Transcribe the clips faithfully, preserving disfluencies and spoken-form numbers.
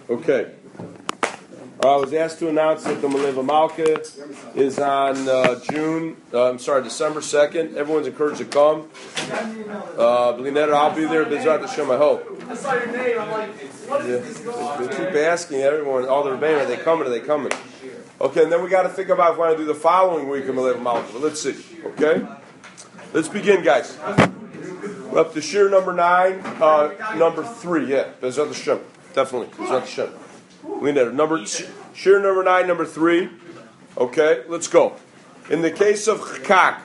Okay. Uh, I was asked to announce that the Maleva Malka is on uh, June, uh, I'm sorry, December second. Everyone's encouraged to come. Uh, Blinetta, I'll be there. Bezrat Hashem, I hope. I saw your name. I'm like, what is Yeah. this going They on? keep asking everyone, all the Rebbeinu, are they coming? Are they coming? Okay, and then we got to think about if we want to do the following week of Maleva Malka. But let's see. Okay? Let's begin, guys. We're up to Shir number nine, uh, number three. Yeah, Bezrat Hashem. Definitely. Bezrat Hashem. Blinetta, number, Shir number nine, number three. Okay, let's go. In the case of chakak,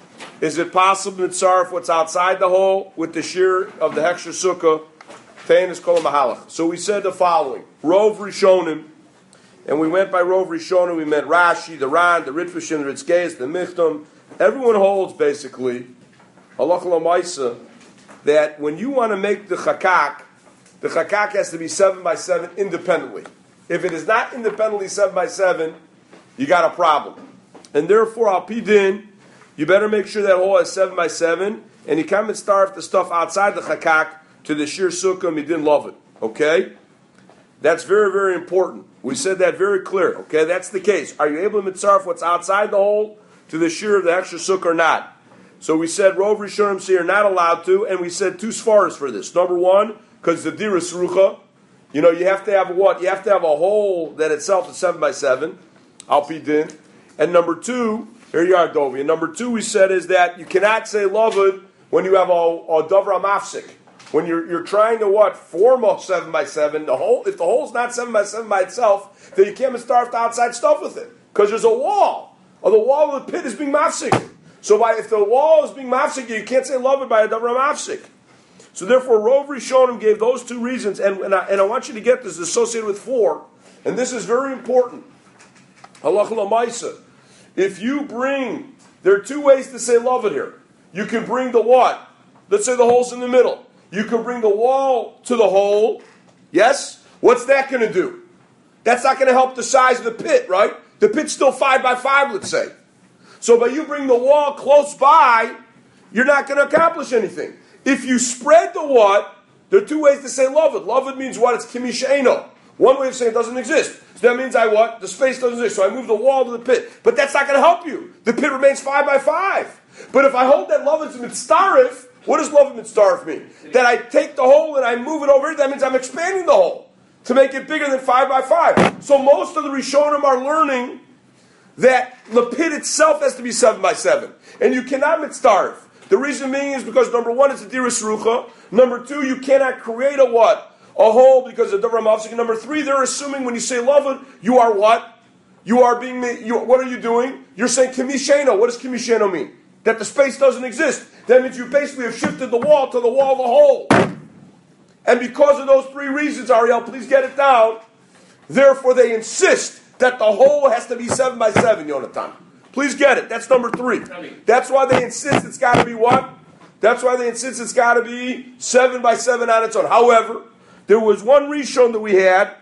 is it possible to tzarf what's outside the hole with the shir of the hechsher sukkah? Tein is kol mahalach. So we said the following: Rov Rishonim, and we went by Rov Rishonim. We met Rashi, the Ran, the Ritfishim, the Ritzgeis, the Michtam. Everyone holds basically halacha l'maisa that when you want to make the chakak, the chakak has to be seven by seven independently. If it is not independently seven by seven, you got a problem. And therefore, al pi din, you better make sure that hole is seven by seven, and you come and starve the stuff outside the chakak to the shir sukkah, you didn't love it. Okay? That's very, very important. We said that very clear. Okay? That's the case. Are you able to mitzarf what's outside the hole to the shir of the extra sukkah or not? So we said, Rov Rishonim say you're not allowed to, and we said two svaras for this. Number one, because the diras rucha, you know, you have to have what? You have to have a hole that itself is seven by seven, al pi din. And number two, here you are, Dovi. And number two, we said is that you cannot say lavud when you have a, a davra mafsik. When you're you're trying to what form a seven by seven, the hole. If the hole's not seven by seven by itself, then you can't start the outside stuff with it because there's a wall, or the wall of the pit is being mafsik. So by, if the wall is being mafsik, you can't say lavud by a davra mafsik. So therefore, Rov Rishonim gave those two reasons, and and I, and I want you to get this associated with four, and this is very important. Halacha l'maisa. If you bring, there are two ways to say love it here. You can bring the what? Let's say the hole's in the middle. You can bring the wall to the hole. Yes? What's that going to do? That's not going to help the size of the pit, right? The pit's still five by five, let's say. So by you bring the wall close by, you're not going to accomplish anything. If you spread the what, there are two ways to say love it. Love it means what? It's kimi she'eno. One way of saying it doesn't exist. So that means I what? The space doesn't exist. So I move the wall to the pit. But that's not going to help you. The pit remains five by five. But if I hold that love it's mitzarif, what does love mitzarif mean? That I take the hole and I move it over, that means I'm expanding the hole to make it bigger than five by five. So most of the Rishonim are learning that the pit itself has to be seven by seven. And you cannot mitzarif. The reason being is because number one, it's a diras rucha. Number two, you cannot create a what? A hole because of Davra Mavsik. Number three, they're assuming when you say lavud, you are what? You are being, you, what are you doing? You're saying kimisheno. What does kimisheno mean? That the space doesn't exist. That means you basically have shifted the wall to the wall of the hole. And because of those three reasons, Ariel, please get it down. Therefore, they insist that the hole has to be seven by seven, Yonatan. Please get it. That's number three. That's why they insist it's got to be what? That's why they insist it's got to be seven by seven on its own. However, there was one Rishon that we had,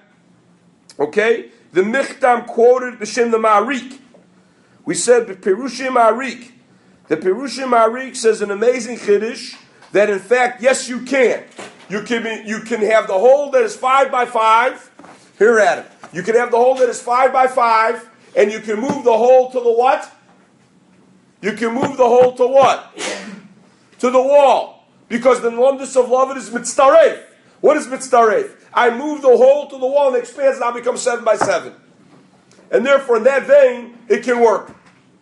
okay? The Michtam quoted B'Shem the Ma'arik. We said, Perushim Ma'arik. The Perushim Ma'arik says an amazing Chiddush that in fact, yes, you can. You can, be, you can have the hole that is five by five. Here at it. You can have the hole that is five by five, and you can move the hole to the what? You can move the hole to what? To the wall. Because the lumdus of love is mitzaref. What is mitzaref? I move the hole to the wall and it expands, now becomes seven by seven. And therefore, in that vein, it can work.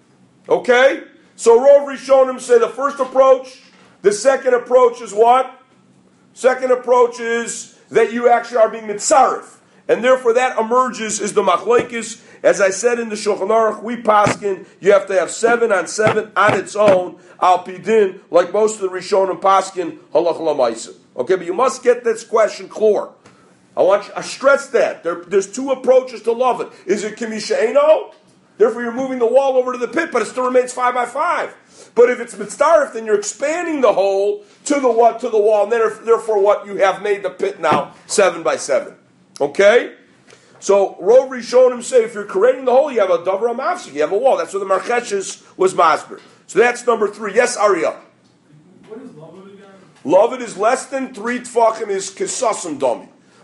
Okay? So Rov Rishonim say the first approach, the second approach is what? Second approach is that you actually are being mitzaref. And therefore that emerges is the machlokes. As I said in the Shulchan Aruch, we paskin, you have to have seven on seven on its own, al pi din, like most of the Rishonim paskin, halach l'maisa. Okay, but you must get this question clear. I want you, I stress that. There, there's two approaches to love it. Is it kimishaino? Therefore you're moving the wall over to the pit, but it still remains five by five. But if it's mitzaref, then you're expanding the hole to the what? To the wall, and then therefore what? You have made the pit now seven by seven. Okay? So, Rov Rishonim say if you're creating the hole, you have a davra mafsik, you have a wall. That's what the Marcheshes was masber. So that's number three. Yes, Ariel? What is lavud again? Lavud is less than three tfachim is kisasim domi.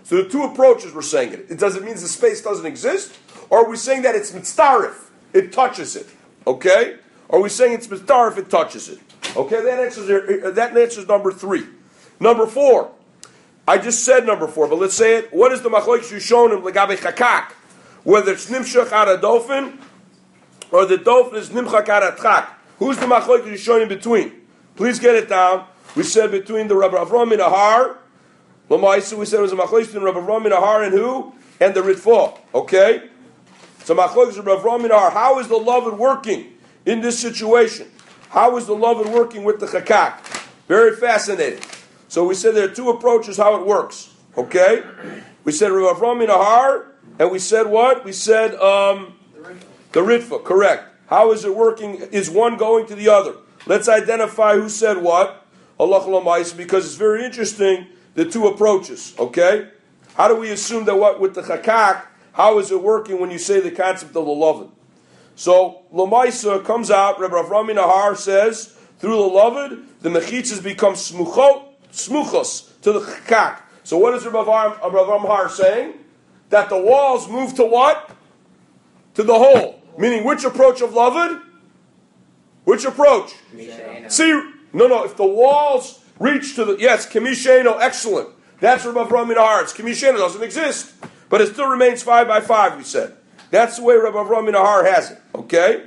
So the two approaches we're saying it. It doesn't mean the space doesn't exist, or are we saying that it's mitzarif? It touches it. Okay? Or are we saying it's mitzarif? It touches it. Okay, that answers that answers number three. Number four. I just said number four, but let's say it. What is the machlokes Rishonim legabe chakak? Whether it's nimshach ara dofen or the dofen is nimchak ara tchak. Who's the machlokes Rishonim in between? Please get it down. We said between the Rabbi Avram in Ahar. Lamaisa, we said it was a machlokes between Rabbi Avram in Ahar and who? And the Ritva. Okay? So machlokes Rabbi Avram in Ahar. How is the loved working in this situation? How is the loved working with the chakak? Very fascinating. So we said there are two approaches how it works. Okay? We said Rabbi Avram in Ahar, and we said what? We said um, the Ritva. Correct. How is it working? Is one going to the other? Let's identify who said what. Allah Lamais, because it's very interesting, the two approaches. Okay? How do we assume that what with the chakak, how is it working when you say the concept of the loved? So Lamaisa comes out, Rabbi Avram in Ahar says, through the loved, the mechitzas become smuchot, smuchos to the chakak. So what is Rabbi Avram Har saying? That the walls move to what? To the hole. Meaning which approach of loved? Which approach? See, no, no, if the walls reach to the, yes, Kamisheno, excellent. That's Rabbi Avram Har. It's Kamisheno, doesn't exist. But it still remains five by five, we said. That's the way Rabbi Avram Har has it. Okay?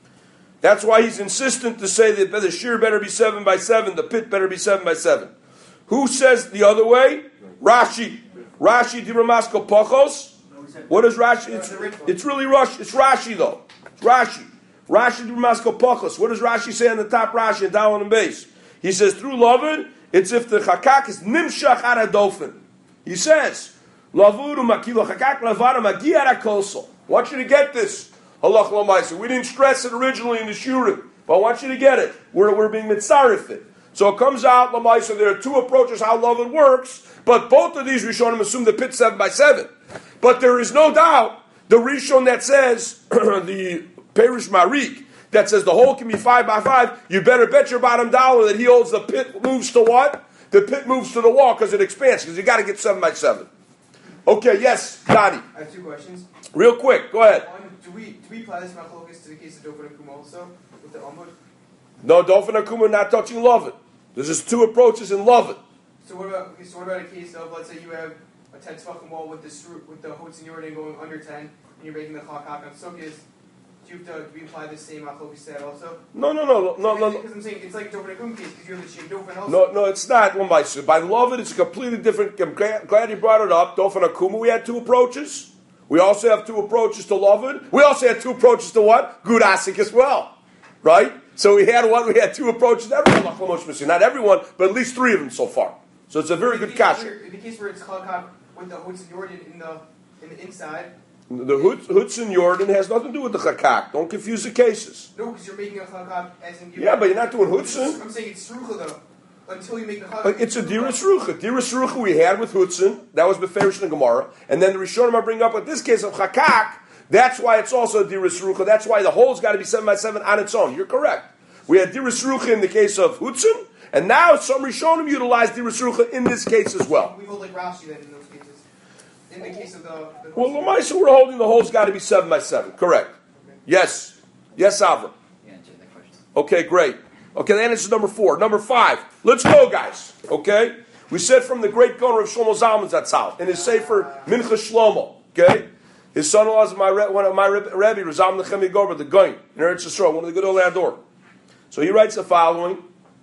That's why he's insistent to say that the shear better be seven by seven, the pit better be seven by seven. Who says the other way? Rashi. Rashi di Ramasko Pachos. What is Rashi? It's, it's really Rashi. It's Rashi though. It's Rashi. Rashi di Ramasko Pachos. What does Rashi say on the top Rashi and down on the base? He says through Lavan, it's if the chakak is nimshach ara dofen. He says, Lavuru makilo chakak lavara magi ara kosol. I want you to get this. Allah Lamaisa. We didn't stress it originally in the Shurim, but I want you to get it. We're, we're being mitzarif it. So it comes out, Lamaisa, there are two approaches how love it works, but both of these Rishonim assume the pit seven by seven. But there is no doubt the Rishon that says, the Perish Marik, that says the hole can be five by five, you better bet your bottom dollar that he holds the pit moves to what? The pit moves to the wall because it expands, because you got to get seven by seven. Okay, yes, Dadi. I have two questions. Real quick, go ahead. One, do we do we apply this machlokes to the case of Dofen and Kuma also with the Amud? No, Dofen and Kuma not touching Lovin. There's just two approaches in Lovin. So what about okay, so what about a case of, let's say you have a ten tefachim wall with the stru- with the Hotz and Yordan going under ten, and you're making the chakak on Sukkot. Do you have to do we apply the same machlokes to that also? No, no, no, no, no. Because I'm saying it's like Dofen and Kuma case because you have the Shem Dofen also. No, no, it's not one by by Lovin. It's a completely different. I'm glad you brought it up. Dofen and Kuma, we had two approaches. We also have two approaches to Lovin. We also had two approaches to what? Gudasik as well, right? So we had what? We had two approaches. Everyone, not everyone, but at least three of them so far. So it's a very good catch. In the case where it's chakak with the Hotz and Yordan in the in the inside. The Hutz and Yordan has nothing to do with the chakak. Don't confuse the cases. No, because you're making a chakak as in. Yeah, but you're not doing Hutzin. I'm saying it's srucha though. Until you make the chakak. It's a diras rucha. Diras rucha we had with Hutzin. That was beferish in the Gemara. And then the Rishonim I bring up with this case of chakak. That's why it's also a diras rucha. That's why the hole's got to be seven by seven on its own. You're correct. We had diras rucha in the case of Hutzin. And now some Rishonim utilize diras rucha in this case as well. We hold like Rashi then in those cases. In the case of the... the well, Lamaisa, we're holding the hole's got to be seven by seven. Correct. Okay. Yes. Yes, Avram. You answered that question. Okay, great. Okay, that answers number four. Number five. Let's go, guys. Okay? We said from the great Gaon of Shlomo Zalman Zatzal in his Sefer Mincha Shlomo. Okay? His son-in-law is my, one of my Rebbe, Razam Nechemi Gorba, the Gaon, in Eretz Yisrael, one of the good old Ador. So he writes the following.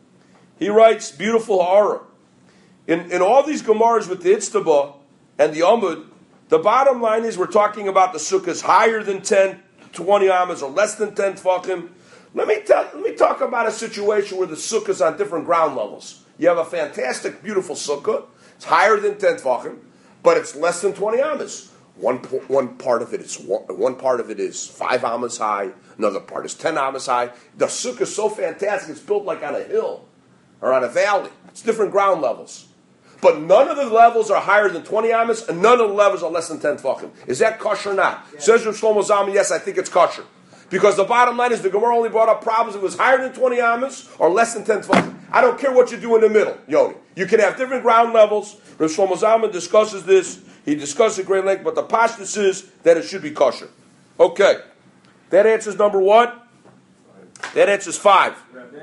He writes, beautiful ha'ara. In, in all these Gemaras with the Itztabah and the Amud, the bottom line is we're talking about the sukkahs higher than ten, twenty amas or less than ten tefachim. Let me tell, let me talk about a situation where the sukkah is on different ground levels. You have a fantastic, beautiful sukkah. It's higher than ten tefachim, but it's less than twenty amas. One one part of it is one, one part of it is five amas high. Another part is ten amas high. The sukkah is so fantastic; it's built like on a hill or on a valley. It's different ground levels, but none of the levels are higher than twenty amas, and none of the levels are less than ten tefachim. Is that kosher or not? Yeah. Says Rav Shlomo Zalman, yes, I think it's kosher. Because the bottom line is the Gemara only brought up problems if it was higher than twenty amas or less than ten tefachim. I don't care what you do in the middle, Yoni. You can have different ground levels. Rav Shlomo Zalman discusses this. He discusses at great length, but the pashtus is that it should be kosher. Okay. That answers number one. That answers five.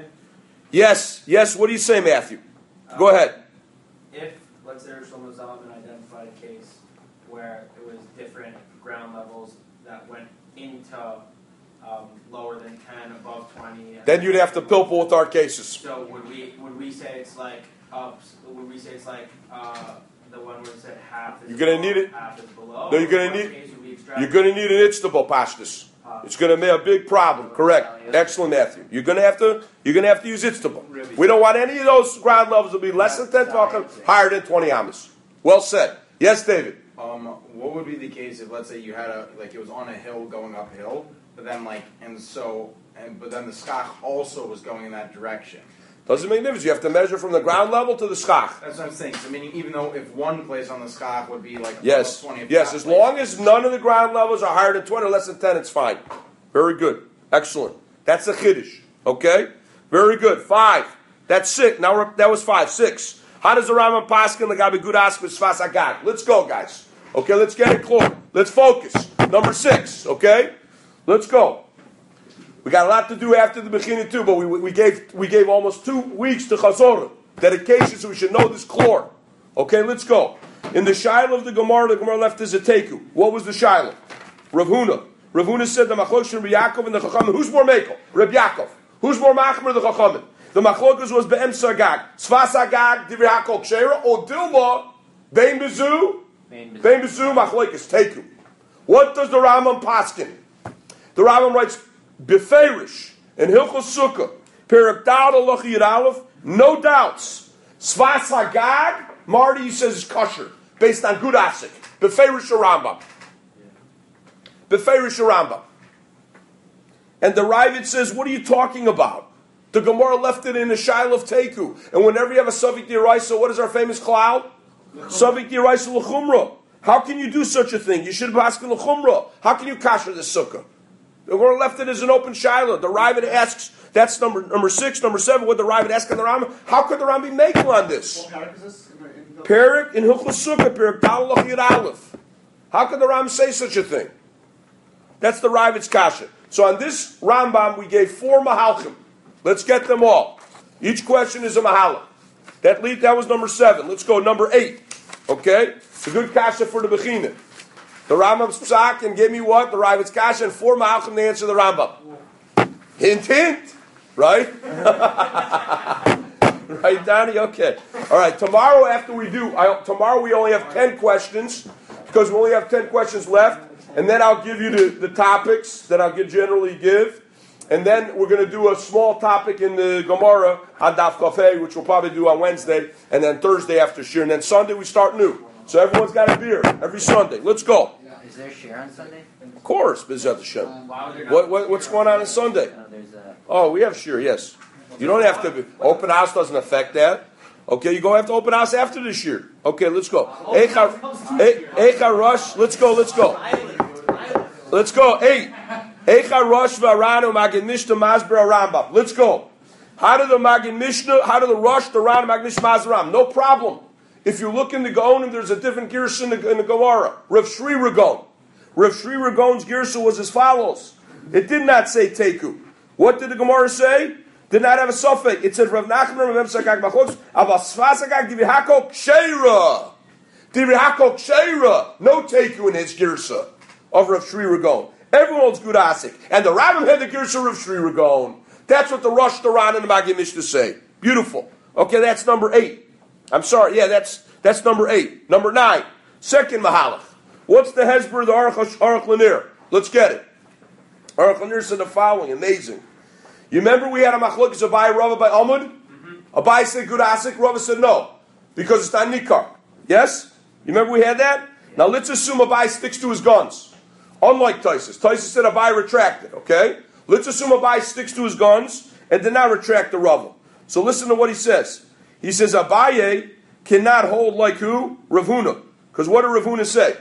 Yes, yes. What do you say, Matthew? Go Um, ahead. If, let's say, Rav Shlomo Zalman identified a case where it was different ground levels that went into um, lower than ten, above twenty. and- Then you'd have to pilpul with our cases. So would we would we say it's like up? Would we say it's like uh, the one where it said half is You're gonna above, need it. half is below? No, you're gonna Or what need- case would we extract? You're going to need an itztable pashtus. It's going to be a big problem. Correct. Excellent, Matthew. You're going to have to. You're going to have to use itztable. We don't want any of those ground levels to be less than ten tvachim, higher than twenty amas. Well said. Yes, David. Um, what would be the case if, let's say, you had a like it was on a hill going uphill, but then like and so and but then the skach also was going in that direction. Doesn't make a difference. You have to measure from the ground level to the schach. That's what I'm saying. So meaning, even though if one place on the skach would be like Yes. twenty, Yes. As long as none of the ground levels are higher than twenty or less than ten, it's fine. Very good. Excellent. That's a chiddush. Okay. Very good. Five. That's six. Now we're, that was five. Six. How does the Rambam paskin legabe gudas with sfas agag? Let's go, guys. Okay. Let's get it clear. Let's focus. Number six. Okay. Let's go. We got a lot to do after the Bechina too, but we, we gave we gave almost two weeks to Chazorah. Dedication, so we should know this chlor. Okay, let's go. In the Shiloh of the Gemara, the Gemara left is a teku. What was the Shiloh? Rav Huna. Rav Huna said the Machlok Shem Yaakov and the Chachamim. Who's more Mekel? Reb Yaakov. Who's more Machmer? The Chachamim. The Machlokas was Be'em Sagag. Tzvas Agag, Divrei Hakol Kshera, or Dilma, Bein Bezu, Bein Bezu, Machlokas, teku. What does the Rambam paskin? The Rambam writes, Beferish and Hilchos Sukkah, Perek Dal Aloch Yud Aleph, no doubts. Svas Hagag, Marty says is kosher, based on good asik. Beferish Rambam. Beferish Rambam. And the Ravid says, what are you talking about? The Gemara left it in the Shiloh of Teku. And whenever you have a Savik D'Oraisa, what is our famous cloud? Savik D'Oraisa L'chumra. How can you do such a thing? You should have asked L'chumra. How can you kasher the sukkah? The Gemara left it as an open Shiloh. The Ravid asks, that's number number six, number seven, what the Ravid asks on the Rambam. How could the Rambam be making on this? Perik in Hilchos Sukkah, Perik Dal Aloch Yud Aleph. How could the Rambam say such a thing? That's the Ravid's kasha. So on this Rambam, we gave four mahalchim. Let's get them all. Each question is a mahalach. That lead, that was number seven. Let's go number eight. Okay? It's a good kasha for the Bechina. The Rambam's psak and give me what? The Ravid's kasha and four mahalchim to answer the Rambam. Hint, hint. Right? Right, Donnie? Okay. All right. Tomorrow after we do, I, tomorrow we only have ten questions because we only have ten questions left. And then I'll give you the, the topics that I'll generally give. And then we're going to do a small topic in the Gemara, Hadaf Cafe, which we'll probably do on Wednesday. And then Thursday after Shir. And then Sunday we start new. So everyone's got a beer every Sunday. Let's go. Is there Shir on Sunday? Of course, B'ezrat Hashem. Um, why would there not What, be what, what's Shir going on Sunday? on Sunday? Oh, there's a... Oh, we have Shir, yes. You don't have to be. Open house doesn't affect that. Okay, you go have to open house after this year. Okay, let's go. Eicha Eicha Rush, let's go, let's go. Let's go. Eight. Eicha Rush v'Aranu Magid Mishnah Masber Rambam. Let's go. How do the Magid Mishnah, how do the Rush, the Ran, Magid Mishnah Masber Rambam? No problem. If you look in the Gaonim, there's a different girsa in the, in the Gemara. Rav Shri Ragon. Rav Shri Ragon's girsa was as follows. It did not say Teku. What did the Gemara say? Did not have a suffix. It said Rav Nachman Rav Emsakak Bachos Avas Fasakak Divihako Ksheira. Divihako Ksheira. No Teku in his girsa of Rav Shri Ragon. Everyone's good asik. And the Rambam had the girsa of Rav Shri Ragon. That's what the Rosh, the Ran, and the Magid Mishnah say. Beautiful. Okay, that's number eight. I'm sorry, yeah, that's that's number eight. Number nine. Second Mahalach. What's the Hezbollah of the Aruch, Aruch Lanier? Let's get it. Aruch Lanier said the following, amazing. You remember we had a machlokes Abai Rava by Amud? Mm-hmm. Abai said good asik, Rava said no. Because it's not nikar. Yes? You remember we had that? Yeah. Now let's assume Abai sticks to his guns. Unlike Taisus. Taisus said Abai retracted, okay? Let's assume Abai sticks to his guns and did not retract the Rava. So listen to what he says. He says Abaye cannot hold like who? Rav Huna. Because what did Rav Huna say?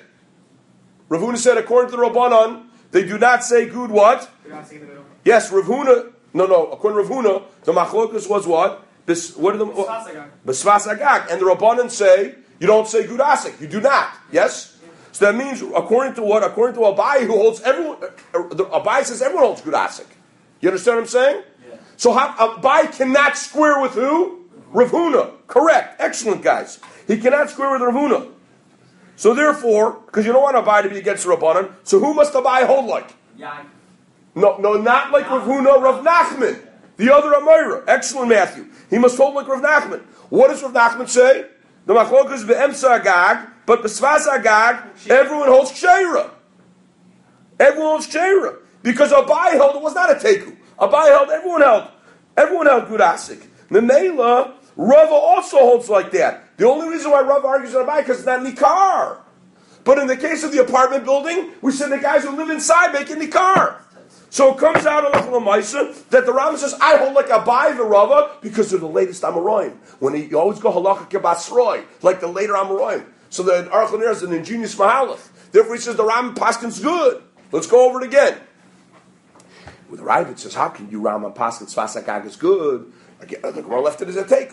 Rav Huna said according to the Rabbanan, they do not say good what? They're not saying the middle. Yes, Rav Huna, no, no, according to Rav Huna, the machlokas was what? Bis, what are the Sfas Besvas Agag? And the Rabbanan say you don't say Gudasik. You do not. Yes. So that means according to what? According to Abai, who holds everyone. Uh, the, Abai says everyone holds Gudasik. You understand what I'm saying? Yeah. So how, Abai cannot square with who? Rav Huna. Correct. Excellent, guys. He cannot square with Rav Huna. So therefore, because you don't want Abai to be against the Rabbanan, so who must Abai hold like? Yeah. No, no, not like Rav Huna, Rav Nachman. The other Amira. Excellent, Matthew. He must hold like Rav Nachman. What does Rav Nachman say? The machlok is be'emsa agag, but besvas agag, everyone holds ksheira. Everyone holds ksheira. Because Abai held it was not a teku. Abai held, everyone held. Everyone held Gudasik. Memela, Rava also holds like that. The only reason why Rava argues on Abai because it's not Nikar. But in the case of the apartment building, we said the guys who live inside make it Nikar. So it comes out of the Lamaisa that the Rambam says, I hold like Abai the Rava because they're the latest Amoraim. When he, you always go halacha kebasroi, like the later Amoraim. So the Aruch LaNer is an ingenious mahalach. Therefore he says the Rambam Paskin's good. Let's go over it again. With the Ravid says, how can you Rambam Paskin Sfas Agag is good? Again, the Gemara left it as a take.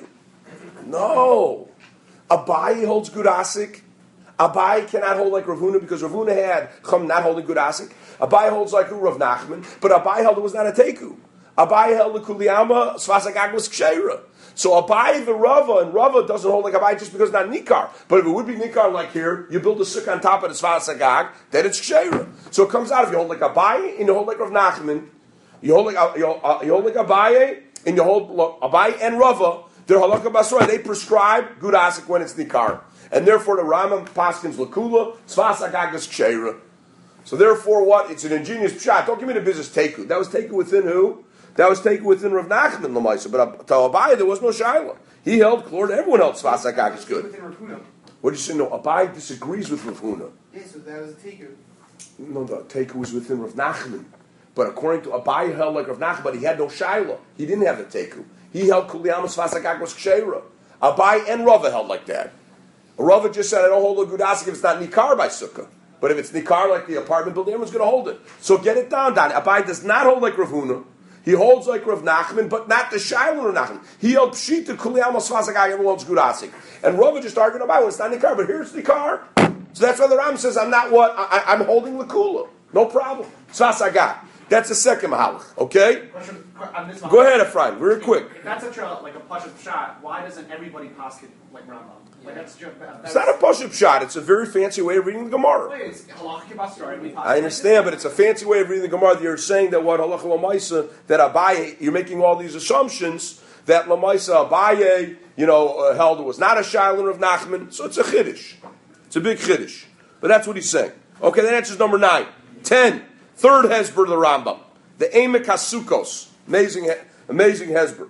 No. Abai holds Gudasik. Abai cannot hold like Rav Huna because Rav Huna had Chum not holding Gudasik. Abai holds like Rav Nachman, but Abai held it was not a teku. Abai held the Kuliyama, Sfas Agag was Ksheira. So Abai the Rava, and Rava doesn't hold like Abai just because it's not Nikar. But if it would be Nikar like here, you build a sukkah on top of the Sfas Agag, then it's Ksheira. So it comes out if you hold like Abai and you hold like Rav Nachman, you hold like, you hold, you hold like Abai and you hold Abai and Rava, they're halakha basra, they prescribe Gudasik when it's Nikar. And therefore the Rambam Paskins Lakula, Sfas Agag is Ksheira. So therefore what? It's an ingenious shot. Don't give me the business teku. That was taken within who? That was taken within Rav Nachman Lamaisa. But to Abai there was no Shaila. He held Klor, everyone else Sfas Agag is good. What did you say? No, Abai disagrees with Rav Huna. Yeah, so that was a teku. No, the teku was within Rav Nachman. But according to Abai held like Rav Nachman, but he had no Shaila. He didn't have the teku. He held Kuliyam Sfas Agag was Ksheira. Abai and Rava held like that. Rava just said, I don't hold a Gudasik if it's not Nikar by Sukkah. But if it's Nikar like the apartment building, everyone's going to hold it. So get it down, Don. Abai does not hold like Rav Huna. He holds like Rav Nachman, but not the Shaila Rav Nachman. He held Pshita Kuliyam Sfas Agag, everyone holds Gudasik. And Rava just argued about well, it's not Nikar, but here's Nikar. So that's why the Ram says, I'm not what? I, I'm holding Lakula. No problem. Sfas Agag. That's the second mahalach, okay? Question on this one. Go ahead, Ephraim, very quick. If that's such a like a push of shot, why doesn't everybody paskin like Rambam? Like that's just that's, It's not a push-up shot. It's a very fancy way of reading the Gemara. Wait, it's halakha kibasra, we paskin. I understand, but it's a fancy way of reading the Gemara. You're saying that what halacha lamaisa that Abaye, you're making all these assumptions that lamaisa Abaye, you know, uh, held it was not a shailin of Nachman. So it's a chiddush. It's a big chiddush. But that's what he's saying. Okay, that answers number nine. Ten. Third hesber of the Rambam, the Emek HaSukos, amazing, amazing hesber.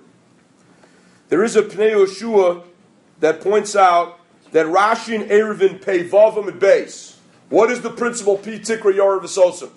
There is a Pnei Yoshua that points out that Rashi and Eruvin pay Vavim and Beis. What is the principle? P Tikra Yorav V'Sosim.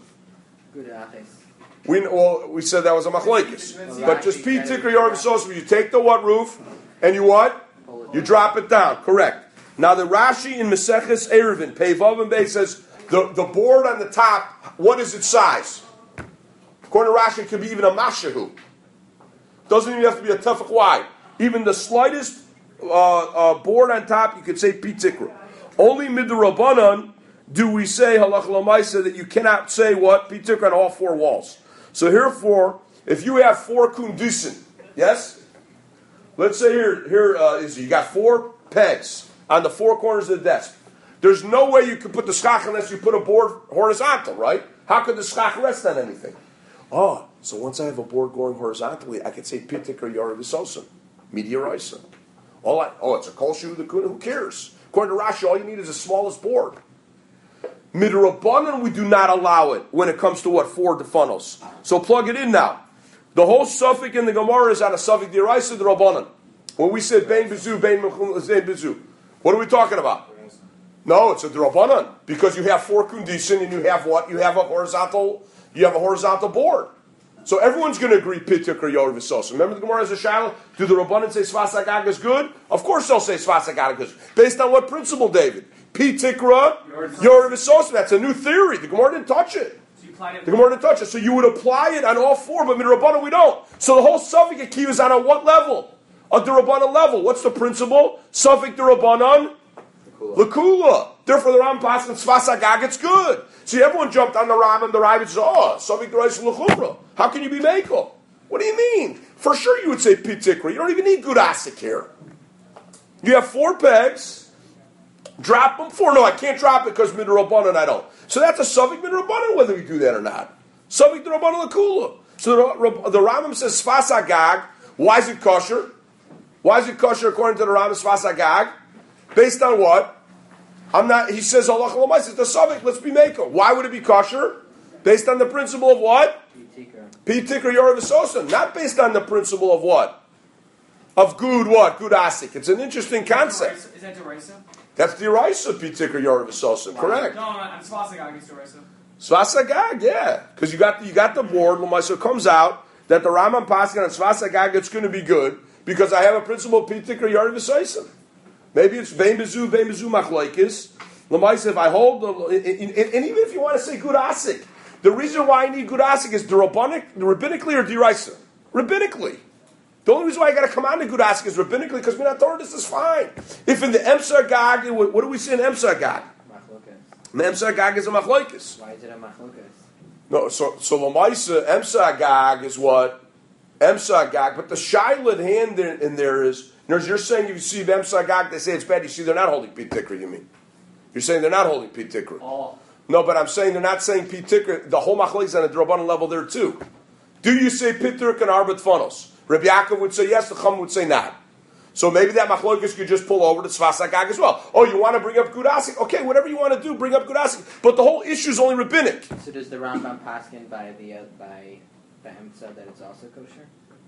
We well, we said that was a machlekes, but just P Tikra Yorav V'Sosim. You take the what roof and you what? You drop it down. Correct. Now the Rashi in Maseches Eruvin pay Vavim and Beis says. The, the board on the top, what is its size? According to Rashi, it could be even a mashahu. Doesn't even have to be a tefach wide. Even the slightest uh, uh, board on top, you could say pitikra. Only midrabanan do we say halach lamaisa that you cannot say what pitikra on all four walls. So herefore, if you have four kundusin, yes, let's say here here uh, is you got four pegs on the four corners of the desk. There's no way you could put the schach unless you put a board horizontal, right? How could the schach rest on anything? Oh, so once I have a board going horizontally, I could say pitik or yara v'sosim, media raisa. All I, oh, it's a kol shu the kuna. Who cares? According to Rashi, all you need is the smallest board. Midrabanan, we do not allow it when it comes to what four defunnels. So plug it in now. The whole suffix in the Gemara is on a suffix diraisa derabanan. When we said bein bezu, bein mechum bezu, what are we talking about? No, it's a drabanan because you have four kundisin and you have what? You have a horizontal. You have a horizontal board. So everyone's going to agree pitik or yor v'sos. Remember the Gemara has a shaila. Do the rabbanan say Sfas Agag is good? Of course they'll say Sfas Agag is good. Based on what principle, David? Pitikra yor v'sos. That's a new theory. The Gemara didn't touch it. The Gemara didn't touch it. So you would apply it on all four, but midrabanan we don't. So the whole suffix key is on a what level? a Durabanan level. What's the principle? Sufik Durabanan Lakula. Therefore, the Ram Paskin Sfas Agag, it's good. See, everyone jumped on the Ram and the Ram says, oh, Sufik Durabanan Lakura. How can you be Mako? What do you mean? For sure you would say Pitikra. You don't even need Gudasik here. You have four pegs. Drop them four. No, I can't drop it because Midrabanan I don't. So that's a Sufik Midrabanan whether we do that or not. Sufik Durabanan Lakula. So the, the Rambam says Sfas Agag. Why is it kosher? Why is it kosher according to the Rambam Sfas Agag? Based on what? I'm not. He says Allah Chalamais. It's the Sufik. Let's be Mako. Why would it be kosher? Based on the principle of what? P Tikra Yorav Sosa. Not based on the principle of what? Of good what? Good asik. It's an interesting concept. Is that Derisa? That's the Raisa P Tikra Yorav Sosa. Correct. No, I'm Svasagag is Derisa. Svasagag, yeah. Because you got you got the board. Lamaisa comes out that the Rambam Paskin on Svasagag it's going to be good because I have a principle P Tikra Yorav Sosa. Maybe it's Vein Bezu, Vein Bezu Machlaikis. Lamaisa, if I hold the, and, and, and even if you want to say good asik. The reason why I need good asik is the rabbinic, the rabbinically or deraisa? Rabbinically. The only reason why I got to come on to good asik is rabbinically because we're not Torah, this is fine. If in the Emsa Gag, what do we say in Emsa Gag? Machlokas. The Emsa Gag is a machlokas. Why is it a machlokas? No, so so Lamaisa, Emsa Gag is what? Emsa Gag, but the Shiloh hand in, in there is, in you're saying if you see the Emsa Gag, they say it's bad, you see they're not holding Pete Tikra, you mean? You're saying they're not holding Pete Tikra. Oh. No, but I'm saying they're not saying Pitikr. The whole machlek is on a drabanan level there too. Do you say Pitikr and Arbat funnels? Rabbi Yaakov would say yes. The Chum would say not. So maybe that machlokes could just pull over to Tzfas Agag as well. Oh, you want to bring up Gudasik? Okay, whatever you want to do, bring up Gudasik. But the whole issue is only rabbinic. So does the Rambam paskin by the uh, by the Emsa that it's also kosher?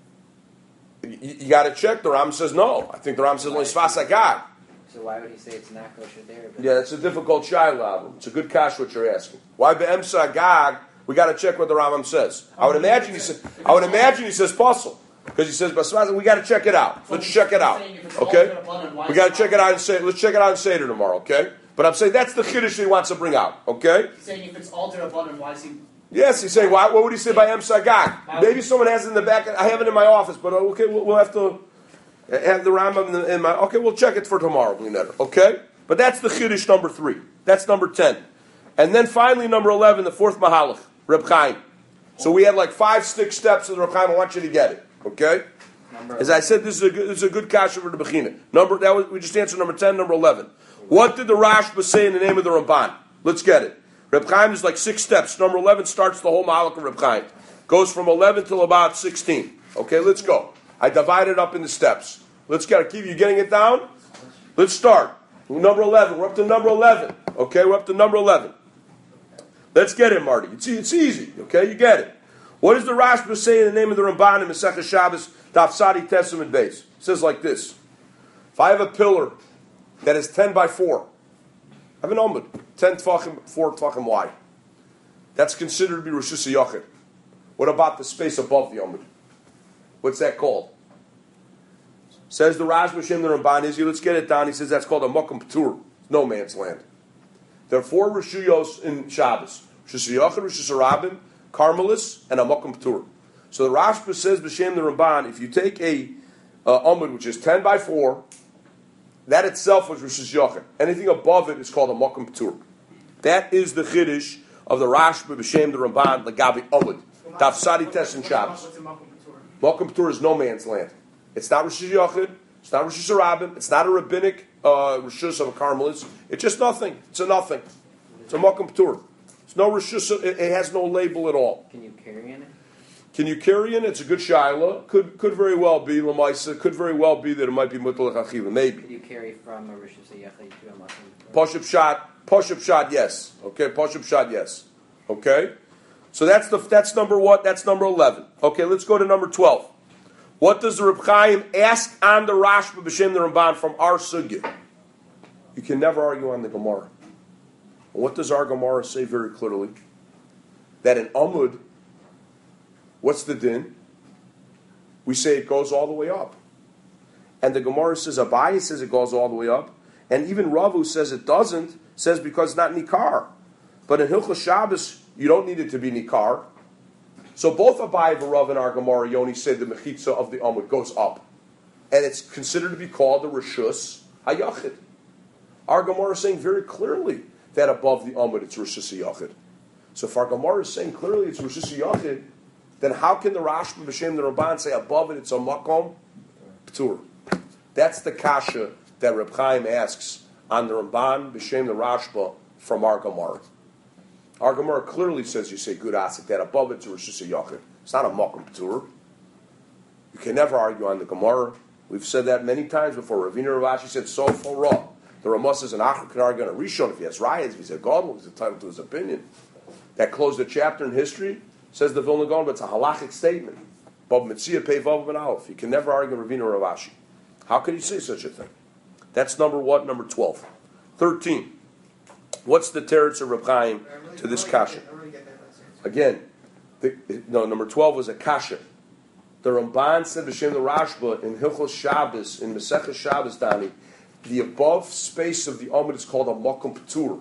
You, you got to check. The Ram says no. I think the Ram says only Tzfas Agag. So why would he say it's not kosher there? But Yeah, it's a difficult shiloh. It's a good cash what you're asking. Why be'emsa Agag? We got to check what the Rambam says. I would imagine he says. I would imagine he says puzzle because he says basmaz. We got to check it out. Let's check it out. Okay. We got to check it out and say. Let's check it out and say it tomorrow. Okay. But I'm saying that's the chiddush he wants to bring out. Okay. He's saying if it's altered abundant, why is he? Yes, he's saying. Why, what would he say by emsa Agag? Maybe someone has it in the back. I have it in my office, but okay, we'll, we'll have to. Have the Rambam in, the, in my... Okay, we'll check it for tomorrow, Blinetter. Okay? But that's the Chiddush number three. That's number ten. And then finally, number eleven, the fourth Mahalach, Reb Chaim. So we had like five, six steps of the Reb Chaim. I want you to get it. Okay? Number As I said, this is a good, this is a good kasha for the Bechina. Number, that was, we just answered number ten, number eleven. What did the Rashba say in the name of the Ramban? Let's get it. Reb Chaim is like six steps. Number eleven starts the whole Mahalach of Reb Chaim. Goes from eleven till about sixteen. Okay, let's go. I divided up into steps. Let's get it. Keep you getting it down? Let's start. Number eleven. We're up to number eleven. Okay, we're up to number eleven. Let's get it, Marty. It's, it's easy. Okay, you get it. What does the Rashba say in the name of the Ramban in Masechah Shabbos, Daf Sadi Testament base? It says like this. If I have a pillar that is ten by four, I have an omud, ten tfachim, four tfachim wide. That's considered to be Rosh Hashanah. What about the space above the omud? What's that called? Says the Rashba Shem the Ramban Izzy. Let's get it down. He says that's called a Mokum Ptur, no man's land. There are four Rishuyos in Shabbos: Rosh Hashanah, Rosh Hashanah, Carmelis, and a Mokum Ptur. So the Rashba says B'Shem the Ramban, if you take a uh, Amud which is ten by four, that itself was Rosh Hashanah. Anything above it is called a Mokum Ptur. That is the Chiddush of the Rashba B'Shem the Ramban Lagabi Amud. Daf Sadi Tes and Shabbos. Mokum Ptur is no man's land. It's not Rosh Hashanah. It's not Rosh Hashanah. It's not a rabbinic uh, Rosh of a Carmelis. It's just nothing. It's a nothing. It's a Mokum Ptur. It's no Rosh Hashanah. It, it has no label at all. Can you carry in it? Can you carry in it? It's a good shaila. Could could very well be Lamaisa. Could very well be that it might be Mutal Chachiva. Maybe. Could you carry from a Rosh Hashanah to a Mokum Ptur? Poshup shot. Poshup shot. Yes. Okay. Poshup shot. Yes. Okay. So that's the that's number what? That's number eleven. Okay. Let's go to number twelve. What does the Reb Chaim ask on the Rashba B'Shem the Ramban from our sugya? You can never argue on the Gemara. And what does our Gemara say very clearly? That in Amud, what's the din? We say it goes all the way up. And the Gemara says, Abaye says it goes all the way up. And even Ravu says it doesn't, says because it's not Nikar. But in Hilchos Shabbos, you don't need it to be Nikar. So both Abaye, Rav, and our Gemara Yoni say the mechitza of the Amud goes up. and it's considered to be called the Rishus HaYachid. Our Gemara is saying very clearly that above the Amud it's Rishus HaYachid. So if our Gemara is saying clearly it's Rishus HaYachid, then how can the Rashba B'Shem the Ramban say above it it's a Makom P'tur? That's the kasha that Reb Chaim asks on the Ramban B'Shem the Rashba from our Gemara. Our Gemara clearly says you say good asik, that above it's a Rishus HaYachid. It's not a Makom P'tur. You can never argue on the Gemara. We've said that many times before. Ravina Rav Ashi said so for raw. The Ramah says an Achar can argue on a Rishon if he has rayas, if he's a Gadol, he's entitled to his opinion. That closed the chapter in history, says the Vilna Gaon, but it's a halachic statement. Bab Mitzia Pei Vav Ben Aleph. You can never argue Ravina Rav Ashi. How can you say such a thing? That's number what? Number twelve. Thirteen. What's the teretz of Reb Chaim to this kasha? Again, the, no, number twelve was a kasha. The Ramban said B'Shem the Rashba in Hilchos Shabbos, in Masechah Shabbos, Dani, the above space of the Amud is called a Makom P'tur.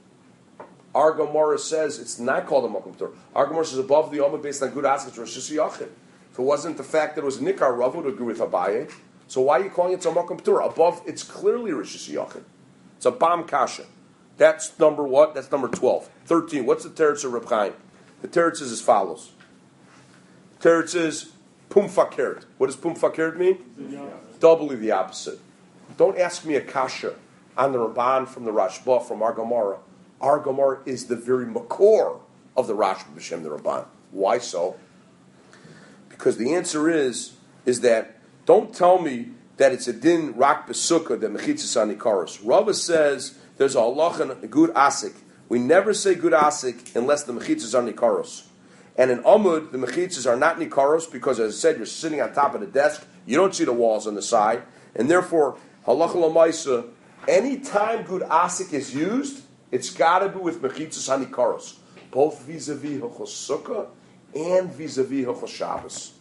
Our Gemara says it's not called a Makom P'tur. Our Gemara says above the Amud based on good asks Rosh Yachid. If it wasn't the fact that it was Nikar, Rav would agree with Abaye. So why are you calling it a Makom P'tur? Above, it's clearly Rosh Yachid. It's a Bam Kasha. That's number what? That's number twelve. Thirteen. What's the teretz of Reb Chaim? The teretz is as follows. The teretz is Pum Fakert. What does Pum Fakert mean? Doubly the opposite. Don't ask me a kasha on the Ramban from the Rashba, from our Gemara. Our Gemara is the very makor of the Rashba B'Shem the Ramban. Why so? Because the answer is, is that, don't tell me that it's a din rak b'sukkah, the mechitzas anikaros. Rava says there's a halach in good asik. We never say good asik unless the mechitzas are nikaros. And in Amud, the mechitzas are not nikaros because, as I said, you're sitting on top of the desk. You don't see the walls on the side. And therefore, halacha l'maisa, any time good asik is used, it's got to be with mechitzas hanikaros, both vis-a-vis hilchos sukkah and vis-a-vis hilchos Shabbos.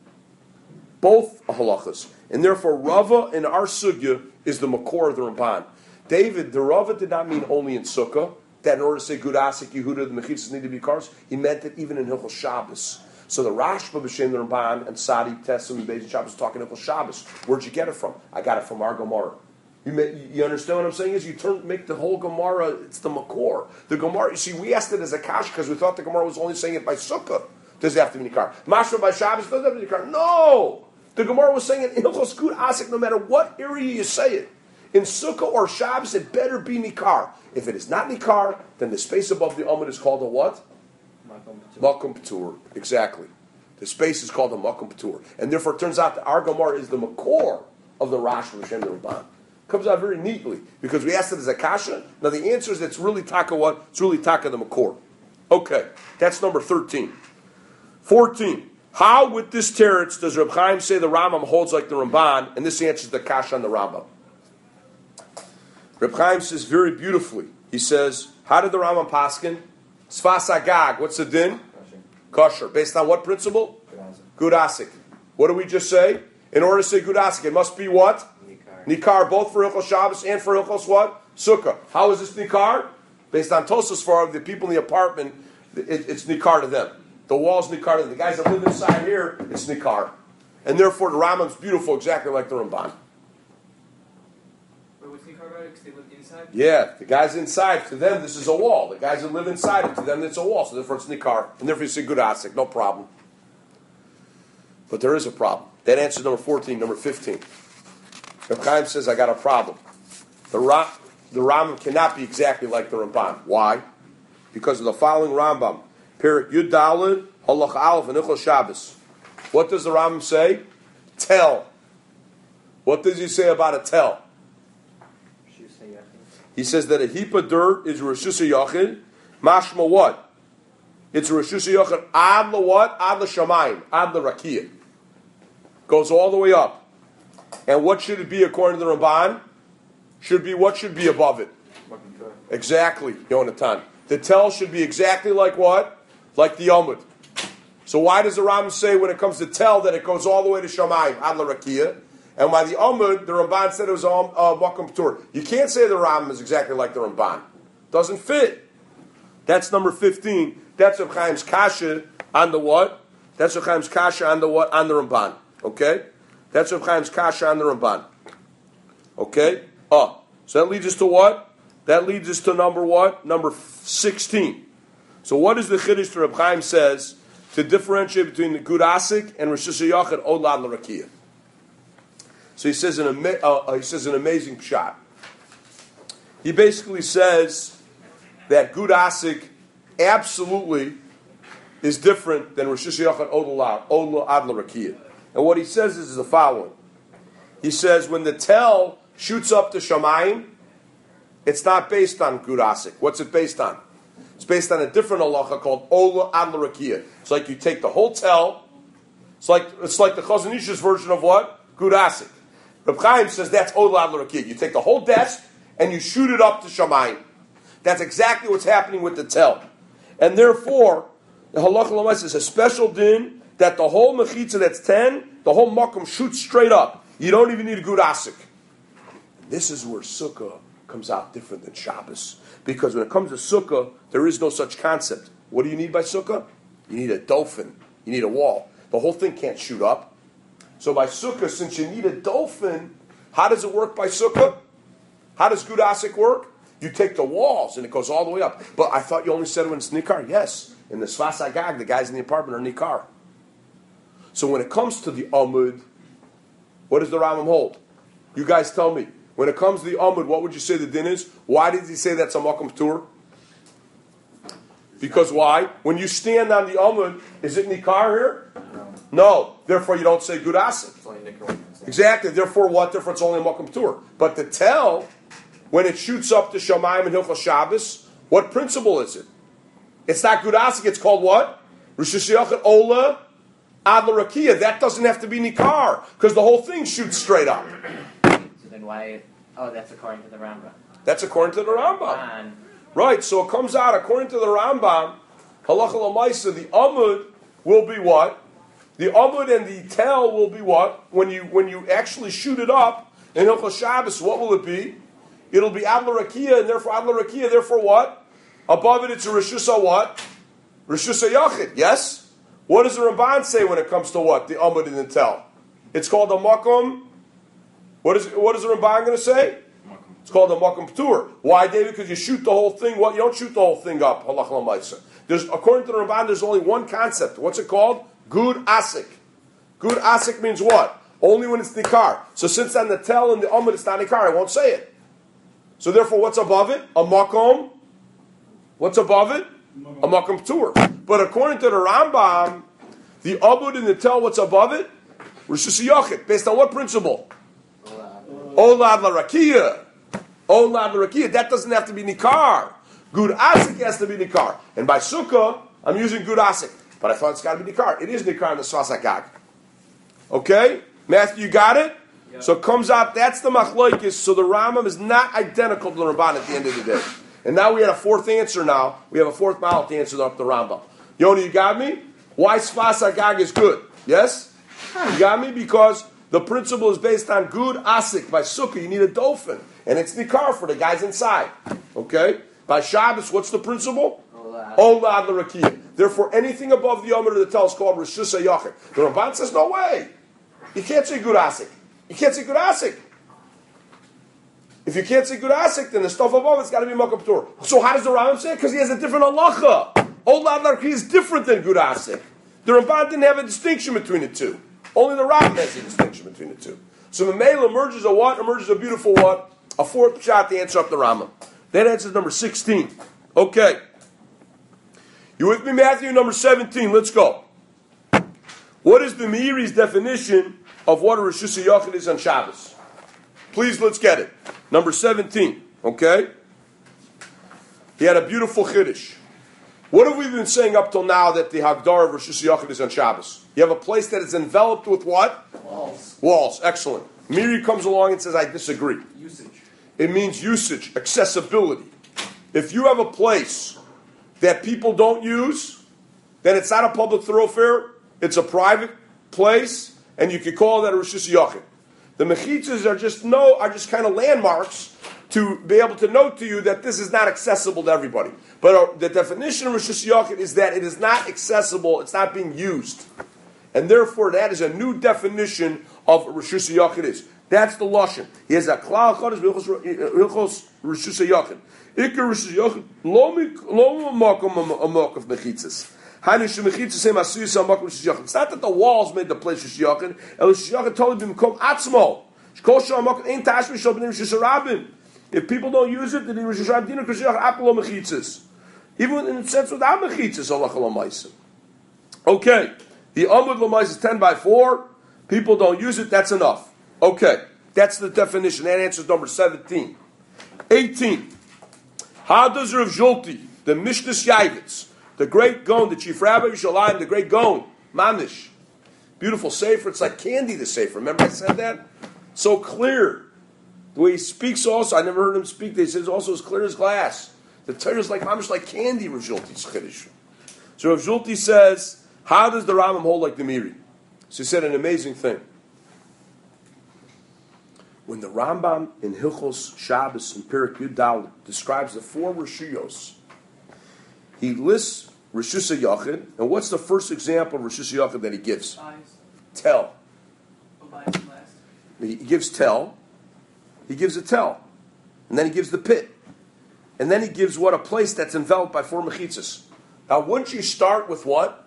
Both halachas. And therefore, Rava in our sugya is the makor of the Ramban. David, the Rava did not mean only in sukkah, that in order to say good asik Yehuda, the mechitzas need to be karos. He meant it even in hilchos Shabbos. So the Rashba B'Shem the Ramban and Sadi Tessim and Beis Shabbos talking hilchos Shabbos. Where'd you get it from? I got it from our Gemara. You, may, you understand what I'm saying? Is you turn make the whole Gemara. It's the makor. The Gemara. You see, we asked it as a kash because we thought the Gemara was only saying it by sukkah. Does it have to be nikar? Mashra by Shabbos doesn't have to be nikar. No, the Gemara was saying it in hilchos good asik. No matter what area you say it, in sukkah or Shabbos, it better be nikar. If it is not nikar, then the space above the amud is called a what? Makom P'tur. Exactly. The space is called a Makom P'tur, and therefore it turns out that our Gemara is the makor of the Rashba B'Shem the Ramban. Comes out very neatly because we asked it as a kasha. Now the answer is that it's really taka what? It's really taka the makor. Okay, that's number thirteen. Fourteen. How with this teretz does Reb Chaim say the Rambam holds like the Ramban? And this answers the kasha on the Rambam. Reb Chaim says very beautifully. He says, how did the Rambam paskin? Sfas agag. What's the din? Kosher. Based on what principle? Good asik. What do we just say? In order to say good asik, it must be what? Nikar, both for Hilchos Shabbos and for Hilchos what? Sukkah. How is this Nikar? Based on Tosas for the people in the apartment, it, it's Nikar to them. The wall's Nikar to them. The guys that live inside here, it's Nikar. And therefore the Rambam's beautiful, exactly like the Ramban. But what's Nikar about it? Because they live inside? Yeah, the guys inside, to them this is a wall. The guys that live inside it, to them it's a wall. So therefore it's Nikar. And therefore you say good asik, no problem. But there is a problem. That answers number fourteen, number fifteen. Reb Chaim says, I got a problem. The, Ra- the Rambam cannot be exactly like the Ramban. Why? Because of the following Rambam. Perik Yud Daled, Halach Aleph, and Hilchos Shabbos. What does the Rambam say? Tell. What does he say about a tell? He says that a heap of dirt is Rishus HaYachid. Mashma what? It's Rishus HaYachid ad la what? Ad la Shamayim. Ad la Rakiyah. Goes all the way up. And what should it be according to the Ramban? Should be what should be above it? Exactly, Yonatan. The tell should be exactly like what? Like the Amud. So why does the Rambam say when it comes to tell that it goes all the way to Shamayim, Ad la Rakiyah? And why the Amud, the Ramban said it was a uh, Makom P'tur. You can't say the Rambam is exactly like the Ramban. Doesn't fit. That's number fifteen. That's Reb Chaim's kasha on the what? That's Reb Chaim's kasha on the what? On the Ramban. Okay? That's Reb Chaim's kasha on the Ramban. Okay? Oh, so that leads us to what? That leads us to number what? Number sixteen. So what is the chiddush that Reb Chaim says to differentiate between the Gud Asik and Rosh Hashanah Od Lad L'Rakiyah? So he says an ama- uh, he says an amazing shot. He basically says that Gud Asik absolutely is different than Rosh Hashanah Od Lad L'Rakiyah. And what he says is the following. He says when the tel shoots up to Shamayim, it's not based on Gud Asik. What's it based on? It's based on a different halacha called Ola Ad L'Rakiyah. It's like you take the whole tel. It's like it's like the Chazon Ish's version of what? Gud Asik. Reb Chaim says that's Ola Ad L'Rakiyah. You take the whole desk and you shoot it up to Shamayim. That's exactly what's happening with the tel. And therefore, the halacha l'maisa is a special din that the whole mechitza that's ten, the whole makom shoots straight up. You don't even need a Gud Asik. This is where Sukkah comes out different than Shabbos. Because when it comes to Sukkah, there is no such concept. What do you need by Sukkah? You need a dolphin. You need a wall. The whole thing can't shoot up. So by Sukkah, since you need a dolphin, how does it work by Sukkah? How does Gud Asik work? You take the walls and it goes all the way up. But I thought you only said when it's Nikar. Yes. In the Sfas Agag, the guys in the apartment are Nikar. So when it comes to the Amud, what does the Rambam hold? You guys tell me. When it comes to the Amud, what would you say the din is? Why did he say that's a Makam Tur? Because why? When you stand on the Amud, is it Nikar here? No. No. Therefore, you don't say Gud Asik. Exactly. Therefore, what? Therefore, it's only a Makam Tur. But the tel, when it shoots up to Shamayim and Hilchos Shabbos, what principle is it? It's not Gud Asik. It's called what? Rosh Hashanah Ola Ad L'Rakiyah. That doesn't have to be Nikar because the whole thing shoots straight up. Then why? Oh, that's according to the Rambam. That's according to the Rambam. Right, so it comes out, according to the Rambam, halacha l'maisa, the amud will be what? The amud and the tel will be what? When you when you actually shoot it up in Hilchos Shabbos, what will it be? It'll be Ad L'Rakiyah, and therefore Ad L'Rakiyah, therefore what? Above it, it's a Rishusa what? Rishusa Yachid, yes? What does the Ramban say when it comes to what? The amud and the tel. It's called a makom. What is what is the Ramban going to say? It's called a Makam P'tur. Why, David? Because you shoot the whole thing. What? You don't shoot the whole thing up. Halach l'maisa. There's, according to the Ramban, there's only one concept. What's it called? Gud Asik. Gud Asik means what? Only when it's Nikar. So since on the tel and the Amud it's not Nikar, I won't say it. So therefore, what's above it? A Makom. What's above it? A Makam P'tur. But according to the Rambam, the Amud and the tel, what's above it? Rosh Hashanah. Based on what principle? Olad L'Rakiyah. Olad L'Rakiyah. That doesn't have to be Nikar. Gud Asik has to be Nikar. And by Sukkah, I'm using Gud Asik. But I thought it's got to be Nikar. It is Nikar in the Sfas Agag. Okay? Matthew, you got it? Yep. So it comes out, that's the Machlokes. So the Rambam is not identical to the Ramban at the end of the day. And now we had a fourth answer now. We have a fourth Malach to answer up the Rambam. Yoni, you got me? Why Sfas Agag is good? Yes? You got me? Because the principle is based on Gud Asik. By Sukkah, you need a dolphin. And it's Nikar for the guys inside. Okay? By Shabbos, what's the principle? Ola Ad L'Rakiyah. Therefore, anything above the Amud of the tel is called Rishus HaYachid. The Ramban says, no way. You can't say Gud Asik. You can't say Gud Asik. If you can't say Gud Asik, then the stuff above it's got to be Makam P'tur. So how does the Rambam say it? Because he has a different halacha. Ola Ad L'Rakiyah is different than Gud Asik. The Ramban didn't have a distinction between the two. Only the Rambam has a distinction between the two. So Mamela emerges a what? Emerges a beautiful what? A fourth shot to answer up the Rambam. That answers number sixteen. Okay. You with me, Matthew? Number seventeen. Let's go. What is the Meiri's definition of what a Rishus HaYachid is on Shabbos? Please, let's get it. Number seventeen. Okay? He had a beautiful Chiddush. What have we been saying up till now that the Hagdar of Rishus HaYachid is on Shabbos? You have a place that is enveloped with what? Walls. Walls. Excellent. Miri comes along and says, I disagree. Usage. It means usage, accessibility. If you have a place that people don't use, then it's not a public thoroughfare, it's a private place, and you could call that a Rishus HaYachid. The mechitzas are just no, are just kind of landmarks to be able to note to you that this is not accessible to everybody. But uh, the definition of Rishus HaYachid is that it is not accessible, it's not being used. And therefore that is a new definition of Rishus Yachid is. That's the Lashon. He has a Klal Chodesh Hilchos Rishus Yachid. Iker Rishus Yachid lo makom amok of mechitzas. It's not that the walls made the place Rishus Yachid. El Rishus Yachid told him come atzmo. If people don't use it, then Rishus Yachid Rishus Yachid apelo mechitzas. Even in the sense without mechitzas, Allah Chalamayim. Okay, the Amud Lamais is ten by four. People don't use it, that's enough. Okay, that's the definition. That answers number seventeen. eighteen. How does Rav Zolti, the Mishnah Yavitz, the great Gaon, the chief rabbi of Yerushalayim, the great Gaon, Mamish, beautiful sefer, it's like candy, the sefer. Remember I said that? So clear. The way he speaks also, I never heard him speak, they said it's also as clear as glass. The Torah is like Mamish, like candy, Rav Zolti's Chiddush. So Rav Zolti says, how does the Rambam hold like the Miri? So he said an amazing thing. When the Rambam in Hilchos Shabbos and Perek Yud Daled describes the four Rishuyos, he lists Rishus Yachid, and what's the first example of Rishus Yachid that he gives? Tel. He gives Tel. He gives a Tel. And then he gives the pit. And then he gives what? A place that's enveloped by four mechitzas. Now, wouldn't you start with what?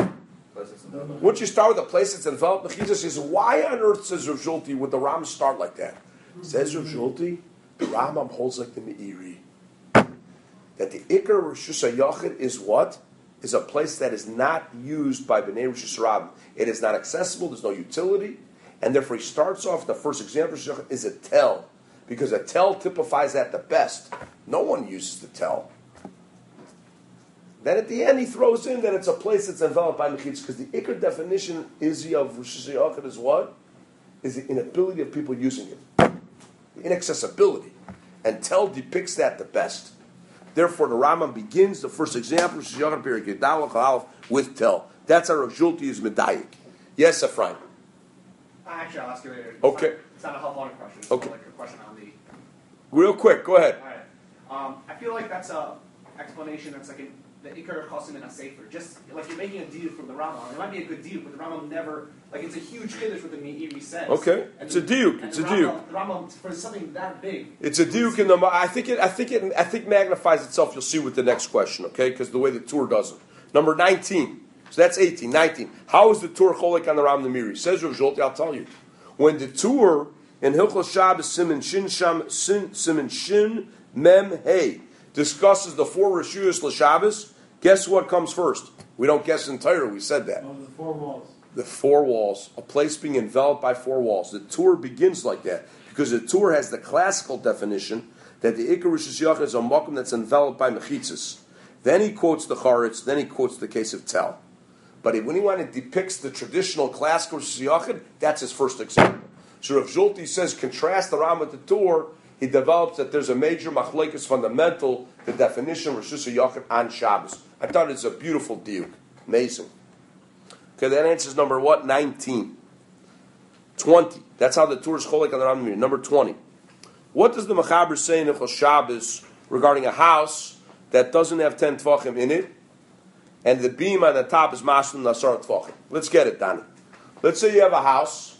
Once you start with a place that's enveloped, Mechitzas says, why on earth, says Rav Zolti, would the Ram start like that? Says Rav Zolti, the Rambam holds like the Meiri. That the Iker Rishus HaYachid is what? Is a place that is not used by Bnei Rishus Rabbim. It is not accessible, there's no utility, and therefore he starts off, the first example of is a tel, because a tel typifies that the best. No one uses the tel. Then at the end he throws in that it's a place that's enveloped by mechitzas, because the ikar definition is of Rishus HaYachid is what? Is the inability of people using it. The inaccessibility. And tel depicts that the best. Therefore the Rambam begins the first example, Rishus HaYachid Perek Yud Aleph, with tel. That's how Rav Zolti is medayik. Yes, Ephraim. Actually, I'll ask you later. It's Okay. Not, it's not a hot water question. It's Okay. more like a question on the... Real quick, go ahead. All right. Um, I feel like that's a explanation that's like... In, the Ikar Chosim and a Sefer. Just like you're making a deal from the Rambam. It might be a good deal, but the Rambam never, like it's a huge kiddush what the Meiri says. Okay, and it's the, a diuk. It's a Rambam, diuk. The Rambam, for something that big. It's a diuk in the. I think it. I think it. I think magnifies itself. You'll see with the next question. Okay, because the way the tour does it. Number nineteen. So that's eighteen. Nineteen. How is the tour cholik on the Rambam the Meiri? Says Rav Zolti. I'll tell you. When the tour in Hilchos Shabbos Siman Shin Sham Siman Shin Mem Hey discusses the four Rishuyos l'Shabbos. Guess what comes first? We don't guess in Torah, we said that. Oh, the four walls. The four walls. A place being enveloped by four walls. The Torah begins like that. Because the Torah has the classical definition that the Iker Rishus Yachid is a makom that's enveloped by mechitzas. Then he quotes the Charetz, then he quotes the case of Tel. But when he wanted to depict the traditional classical Rishus Yachid, that's his first example. So if Zolti says, contrast the Ram with the Torah, he develops that there's a major machlekes fundamental, the definition of Rishus Yachid on Shabbos. I thought it's a beautiful diuk. Amazing. Okay, that answers number what? nineteen. twenty. That's how the Torah is cholik on the Rambam. Number twenty. What does the Mechaber say in Hilchos Shabbos regarding a house that doesn't have ten tvachim in it, and the beam on the top is maslim nasar tvachim? Let's get it, Danny. Let's say you have a house.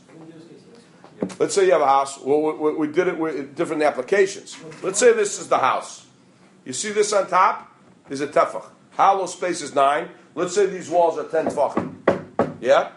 Let's say you have a house. Well, we, we did it with different applications. Let's say this is the house. You see this on top? Is a tefach. Hollow space is nine. Let's say these walls are ten tvachim. Yeah?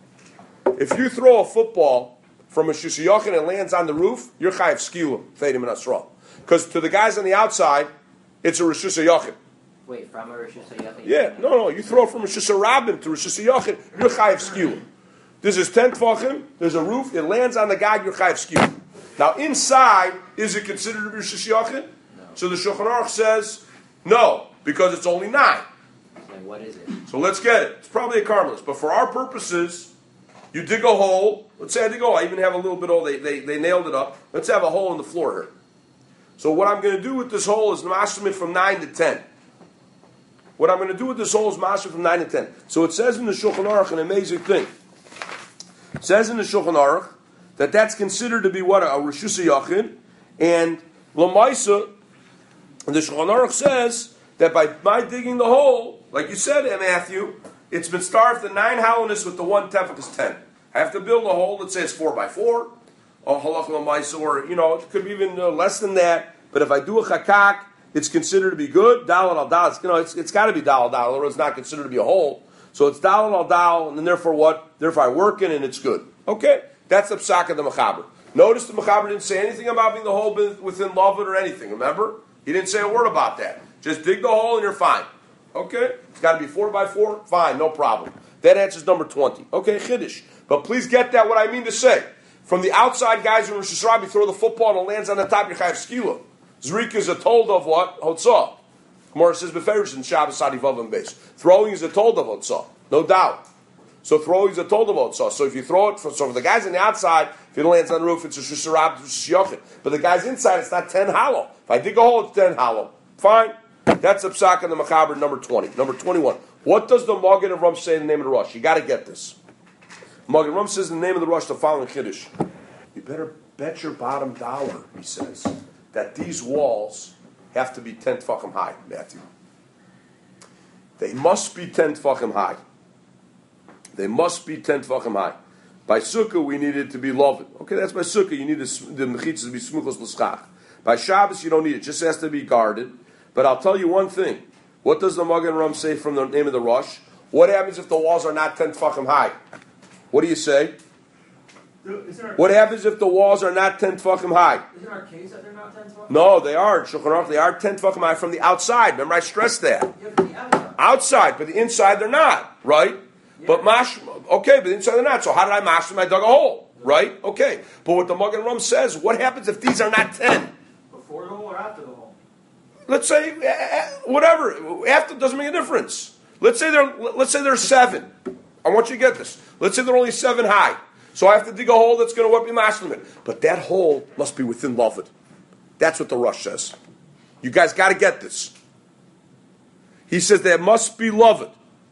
If you throw a football from a Rishus Yachid and it lands on the roof, you're chayav skilum, feidim and asra. Because to the guys on the outside, it's a Rishus Yachid. Wait, from a Rishus HaYachid? Yeah, no, no. You throw from a Rishus Rabbim to Rishus Yachid, you're chayav skilum. This is ten tvachim. There's a roof. It lands on the guy. You're chayav skilum. Now inside, is it considered to be Rishus Yachid? No. So the Shulchan Aruch says no, because it's only nine. Then what is it? So let's get it. It's probably a carmelist. But for our purposes, you dig a hole. Let's say I dig a hole. I even have a little bit of, they, they, they nailed it up. Let's have a hole in the floor here. So what I'm going to do with this hole is mashlim it from nine to ten. What I'm going to do with this hole is mashlim from nine to ten. So it says in the Shulchan Aruch an amazing thing. It says in the Shulchan Aruch that that's considered to be what? A Rishus Yachid. And Lamaisa, the Shulchan Aruch says that by, by digging the hole, like you said, Matthew, it's been starved to nine hollowness with the one tefach is ten. I have to build a hole. Let's say it's four by four, or halach l'maisa, or you know, it could be even uh, less than that. But if I do a chakak, it's considered to be good. Dalal al dal, you know, it's, it's got to be dalal dal, or it's not considered to be a hole. So it's dalal al dal, and then therefore what? Therefore I work in, and it's good. Okay, that's the psak of the mechaber. Notice the mechaber didn't say anything about being the hole within Lavid or anything. Remember, he didn't say a word about that. Just dig the hole, and you're fine. Okay, it's got to be four by four. Fine, no problem. That answers number twenty. Okay, chiddush. But please get that. What I mean to say, from the outside, guys in Rosh Hashanah, you throw the football and it lands on the top. You chayav skila. Zrika is a told of what? Hotzah. Gemara says beferish in Shabbos Adivav and base. Throwing is a told of Hotzah, no doubt. So throwing is a told of Hotzah. So if you throw it, for, so for the guys on the outside, if it lands on the roof, it's a shusharab, it's a shiyochet. But the guys inside, it's not ten hollow. If I dig a hole, it's ten hollow. Fine. That's the psak in the Machaber number twenty. Number twenty-one. What does the Magen of Ram say in the name of the Rosh? You got to get this. Magen Ram says in the name of the Rosh the following chiddush. You better bet your bottom dollar, he says, that these walls have to be ten tefachim high, Matthew. They must be ten tefachim high. They must be ten tefachim high. By sukkah, we need it to be loved. Okay, that's by sukkah. You need the mechitzas to be smuchos l'schach. By Shabbos, you don't need it. It just has to be guarded. But I'll tell you one thing. What does the Magen Ram say from the name of the Rosh? What happens if the walls are not ten tefachim high? What do you say? What happens if the walls are not ten tefachim high? Isn't our case that they're not ten tefachim? No, they aren't. Shulchan Aruch, they are ten tefachim high from the outside. Remember, I stressed that. Yeah, but the outside. Outside, but the inside they're not, right? Yeah. But mash, okay, but the inside they're not. So how did I mash them? I dug a hole, right? Okay. But what the Magen Ram says, what happens if these are not ten? Before the hole or after the hole? Let's say uh, whatever. After doesn't make a difference. Let's say they're let's say they're seven. I want you to get this. Let's say they're only seven high. So I have to dig a hole that's going to what be mashlim it. But that hole must be within Lavid. That's what the Rosh says. You guys got to get this. He says there must be Lavid.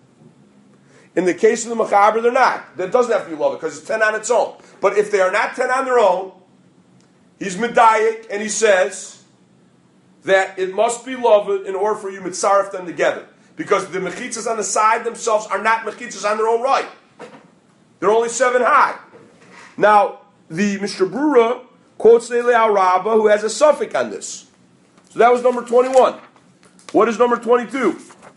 In the case of the Machaber, they're not. That doesn't have to be Lavid because it's ten on its own. But if they are not ten on their own, he's medayik and he says that it must be Lavid in order for you to mitzaref them together. Because the mechitzas on the side themselves are not mechitzas on their own right. They're only seven high. Now, the Mishnah Brura quotes the Eliyahu Rabbah, who has a suffix on this. So that was number twenty-one. What is number twenty-two?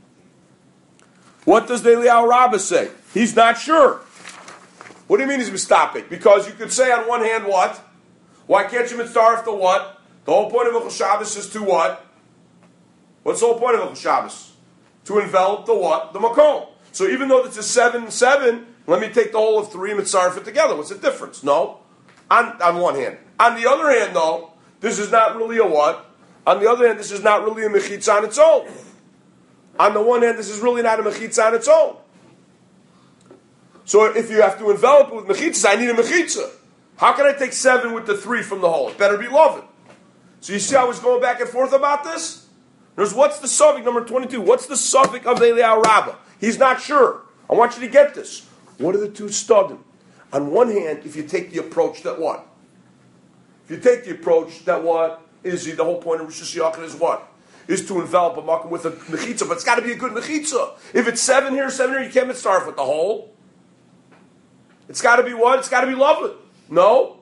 What does the Eliyahu Rabbah say? He's not sure. What do you mean he's mistopic? Because you could say on one hand what? Why can't you mitzaref the what? The whole point of Hilchos Shabbos is to what? What's the whole point of Hilchos Shabbos? To envelop the what? The makom. So even though it's a seven, seven, let me take the whole of three and mitzaref it together. What's the difference? No. On, on one hand. On the other hand, though, this is not really a what? On the other hand, this is not really a mechitza on its own. On the one hand, this is really not a mechitza on its own. So if you have to envelop it with mechitzas, I need a mechitza. How can I take seven with the three from the whole? It better be loved. So you see how I was going back and forth about this? There's what's the suffix, number twenty-two. What's the suffix of the Eliyahu Rabbah? He's not sure. I want you to get this. What are the two studim? On one hand, if you take the approach that what? If you take the approach that what is the whole point of Rosh Hashanah is what? Is to envelop a makom with a mechitza, but it's got to be a good mechitza. If it's seven here, seven here, you can't start with the whole. It's got to be what? It's got to be lovely. No?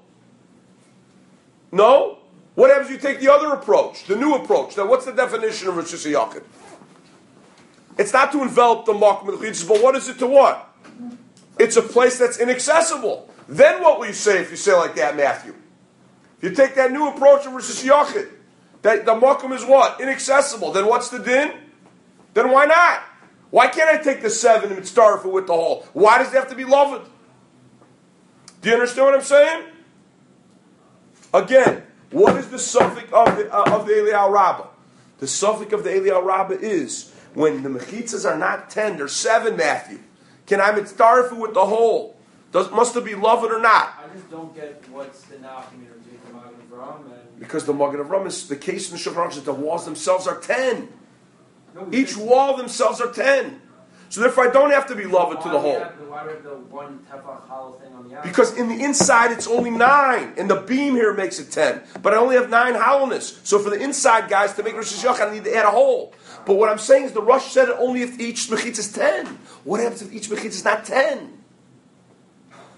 No? What happens if you take the other approach, the new approach? Now, what's the definition of Rosh Hashanah? It's not to envelop the makom with mechitzas, but what is it to what? It's a place that's inaccessible. Then what will you say if you say like that, Matthew? If you take that new approach of Rosh Hashanah, that the makom is what? Inaccessible. Then what's the din? Then why not? Why can't I take the seven and start with the whole? Why does it have to be loved? Do you understand what I'm saying? Again, what is the suffix of the, uh, of the Eliyahu Rabbah? The suffix of the Eliyahu Rabbah is when the mechitzas are not ten, they're seven, Matthew. Can I mitzaref with the whole? Does, must it be loved or not? I just don't get what's the nachim or the Magen Avraham and Because the Magen Avraham is the case in the Shulchan Aruch that the walls themselves are ten. no, Each wall themselves are ten. So therefore I don't have to be loved to the whole. Why would the one tefach hollow thing on the outside? Because in the inside it's only nine, and the beam here makes it ten. But I only have nine hollowness. So for the inside guys to make Rosh Hashanah, I need to add a hole. But what I'm saying is the Rosh said it only if each mechitza is ten. What happens if each mechitza is not ten?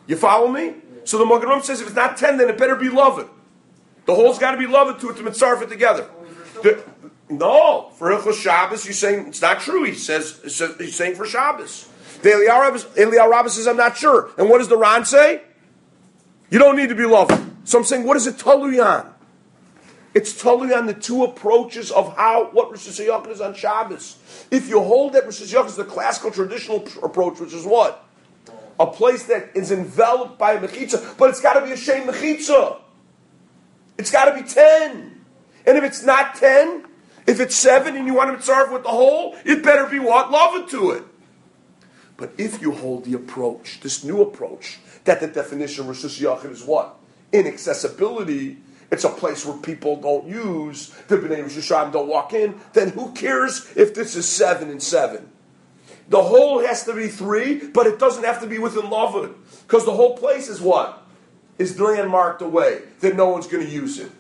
You follow me? So the Magen Avraham says if it's not ten, then it better be loved. The hole's got to be loved to it to mitzaref it together. The, no, for Hilchos Shabbos, you're saying it's not true. He says, he says he's saying for Shabbos. The Eliyahu Rabbah says I'm not sure. And what does the Ran say? You don't need to be loved. So I'm saying, what is it talui on? It's talui on the two approaches of how what Rosh Hashanah is on Shabbos. If you hold that Rosh Hashanah is the classical traditional approach, which is what? A place that is enveloped by a mechitza, but it's got to be a shem mechitza. It's got to be ten. And if it's not ten, if it's seven and you want to mitzaref with the whole, it better be what? Love it to it. But if you hold the approach, this new approach, that the definition of Rosh Hashanah is what? Inaccessibility. It's a place where people don't use, the B'nai Rosh Hashanah don't walk in, then who cares if this is seven and seven? The whole has to be three, but it doesn't have to be within Lavud. Because the whole place is what? Is landmarked away, that no one's going to use it.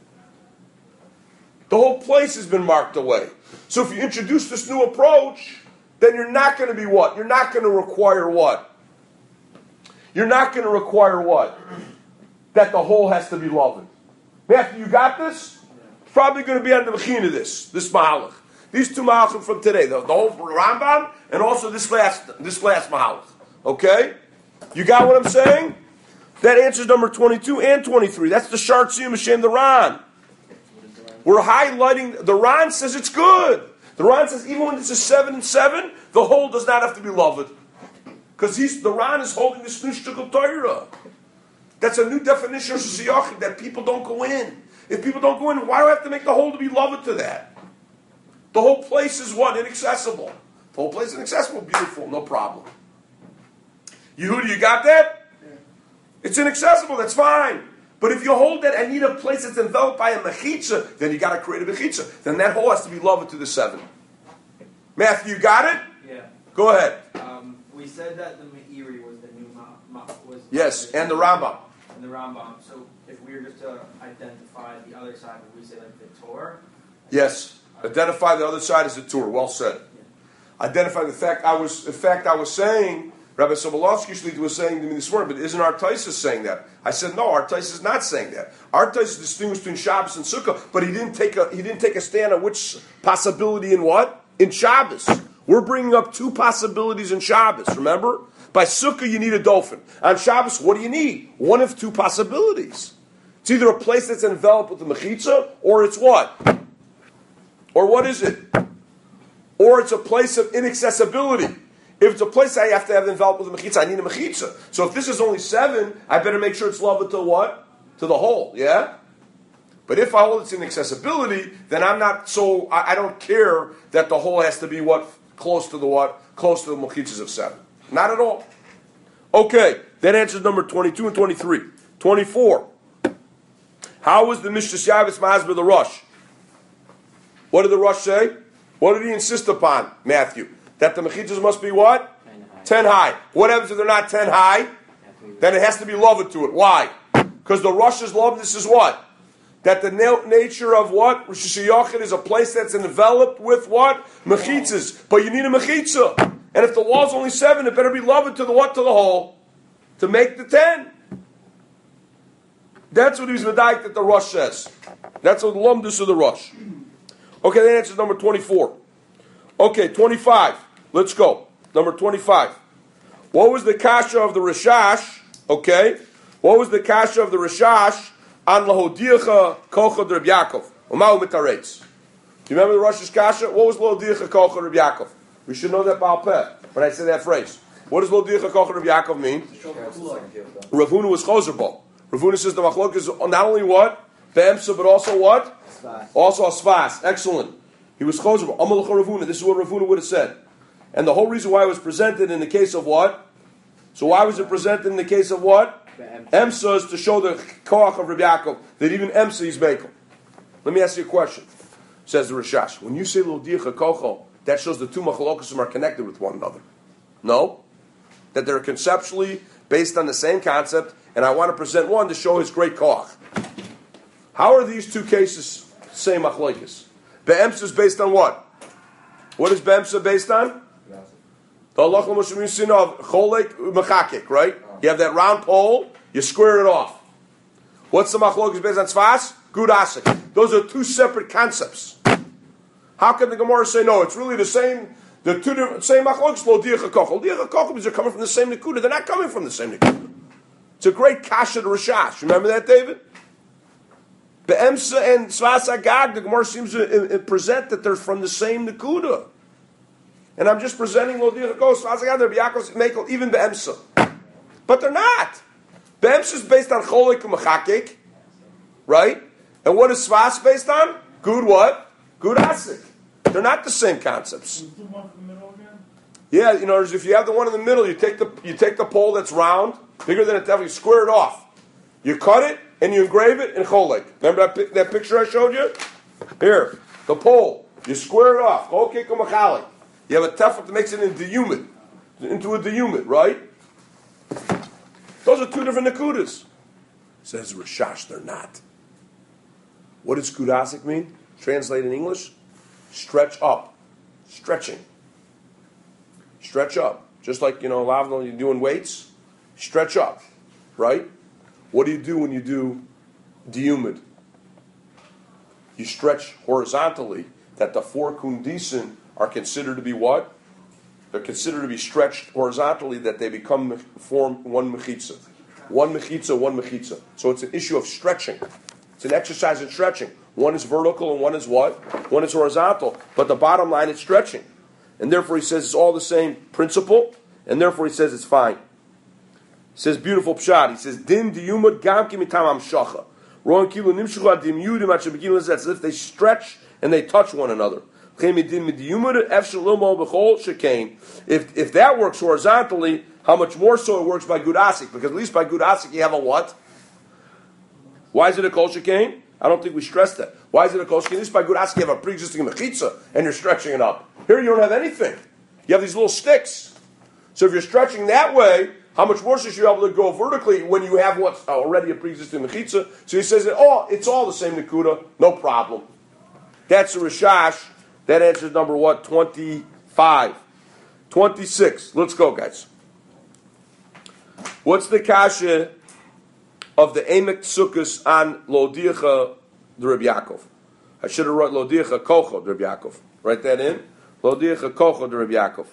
The whole place has been marked away. So if you introduce this new approach, then you're not going to be what? You're not going to require what? You're not going to require what? That the whole has to be loved. Matthew, you got this? It's probably going to be on the mechin of this, this mahalach. These two mahalachim from today, the, the whole Rambam, and also this last, this last mahalach. Okay? You got what I'm saying? That answers number twenty-two and twenty-three. That's the Shar Tziyum Hashem, the Ran. We're highlighting, the Ran says it's good. The Ran says even when this is seven and seven, the whole does not have to be loved. Because he's the Ran is holding this new shtukal Torah. That's a new definition of Shiyachim, that people don't go in. If people don't go in, why do I have to make the whole to be loved to that? The whole place is what? Inaccessible. The whole place is inaccessible, beautiful, no problem. Yehuda, you got that? It's inaccessible, that's fine. But if you hold that, I need a place that's enveloped by a mechitza, then you got to create a mechitza. Then that hole has to be loved to the seven. Matthew, you got it? Yeah. Go ahead. Um, we said that the Meiri was the new ma, ma was Yes, and the Rambam. And the Rambam. So if we were just to identify the other side, would we say like the Torah? Yes. Identify the other side as the Torah. Well said. Yeah. Identify the fact I was. In fact, I was saying. Rabbi Sobolovsky was saying to me this morning, but isn't our Taisus saying that? I said no. Our Taisus is not saying that. Our Taisus distinguished between Shabbos and Sukkah, but he didn't take a he didn't take a stand on which possibility in what in Shabbos. We're bringing up two possibilities in Shabbos. Remember, by Sukkah you need a dolphin. On Shabbos, what do you need? One of two possibilities. It's either a place that's enveloped with the mechitza, or it's what? Or what is it? Or it's a place of inaccessibility. If it's a place I have to have enveloped with a mechitza, I need a mechitza. So if this is only seven, I better make sure it's loved to what? To the whole, yeah? But if I hold it's inaccessibility, then I'm not so, I, I don't care that the whole has to be what? Close to the what? Close to the mechitzas of seven. Not at all. Okay, that answers number twenty-two and twenty-three. twenty-four. How was the Mishras Yavis Masber the Rosh? What did the Rosh say? What did he insist upon, Matthew? That the mechitzas must be what? Ten high. Ten high. What happens if they're not ten high? Then it has to be loved to it. Why? Because the Rosh's love, this is what? That the na- nature of what? Rosh Hashanah is a place that's enveloped with what? Mechitzas. But you need a mechitza. And if the wall's only seven, it better be loved to the what? To the whole. To make the ten. That's what he's medayik that the Rosh says. That's what the lumdus of the Rosh. Okay, that answers number twenty-four. Okay, twenty-five. Let's go. Number twenty-five. What was the kasha of the Rashash? Okay. What was the kasha of the Rashash on Lahodiacha Kocha Reb Yaakov? Umau Mitaretz. Do you remember the Rosh's kasha? What was Lahodiacha Kocha Reb Yaakov? We should know that Baal Peh when I say that phrase. What does Lahodiacha Kocha Reb Yaakov mean? Rav Huna was Chozerbo. Rav Huna says the machlok is not only what? Be'emsa, but also what? Sfas. Also a Sfas. Excellent. He was Chozerbo. Amalach Rav Huna. This is what Rav Huna would have said. And the whole reason why it was presented in the case of what? So why was it presented in the case of what? Emsa is to show the koach of Rabbi Yaakov that even Emsa is makel. Let me ask you a question. Says the Rashash. When you say Lodicha Kocho, that shows the two machalokasim are connected with one another. No? That they're conceptually based on the same concept, and I want to present one to show his great koach. How are these two cases same machalokas? Be'emsa is based on what? What is Be'emsa based on? The Allah Moshe of Cholek Mechakik, right? You have that round pole, you square it off. What's the machlokes based on tzvas? Gudasik. Those are two separate concepts. How can the Gemara say no? It's really the same. The two different, same machlokes. Lo diach hakochel. Lo diach hakochel means they're coming from the same nekuda. They're not coming from the same nekuda. It's a great kasha to Rashash. Remember that, David? Be'emsa and tzvas agag. The Gemara seems to uh, present that they're from the same nekuda. And I'm just presenting lo diach hakochel, tzvas agag, Rabbi Yaakov's mekel, even be'emsa. But they're not. Be'emsa is based on cholek u'machakik, right? And what is tzvas based on? Good what? Good asik. They're not the same concepts. The one from the middle again? Yeah, you know, if you have the one in the middle, you take the you take the pole that's round, bigger than a tefach, you square it off. You cut it and you engrave it in cholek. Remember that, pi- that picture I showed you? Here, the pole. You square it off. Cholek u'machalik. You have a tefach that makes it into humid, into a diyumid, right? Those are two different nakudas. Says Rashash, they're not. What does kudasik mean? Translate in English? Stretch up. Stretching. Stretch up. Just like, you know, Lavno, you're doing weights. Stretch up. Right? What do you do when you do diyumid? You stretch horizontally, that the four kundisin are considered to be what? They're considered to be stretched horizontally, that they become, form one mechitza. One mechitza, one mechitza. So it's an issue of stretching. It's an exercise in stretching. One is vertical and one is what? One is horizontal. But the bottom line is stretching. And therefore he says it's all the same principle, and therefore he says it's fine. He says beautiful pshat. He says, Din diyumad gam ki mitam amshacha. Ron kilu nimshucha dim yudim at shebeginu. That's as if they stretch and they touch one another. If if that works horizontally, how much more so it works by gudasik? Because at least by gudasik you have a what? Why is it a kol shekain? I don't think we stressed that. Why is it a kol shekain? At least by gudasik you have a pre-existing mechitza and you're stretching it up. Here you don't have anything. You have these little sticks. So if you're stretching that way, how much more should you be able to go vertically when you have what's already a pre-existing mechitza? So he says, oh, it's all the same nekuda, no problem. That's a Rashash. That answers number what? twenty-five. twenty-six. Let's go, guys. What's the kasha of the Emek Sukkos on Lodiacha the Rabbi Yaakov? I should have wrote Lodiacha Kocho the Rabbi Yaakov. Write that in. Lodiacha Kocho the Rabbi Yaakov.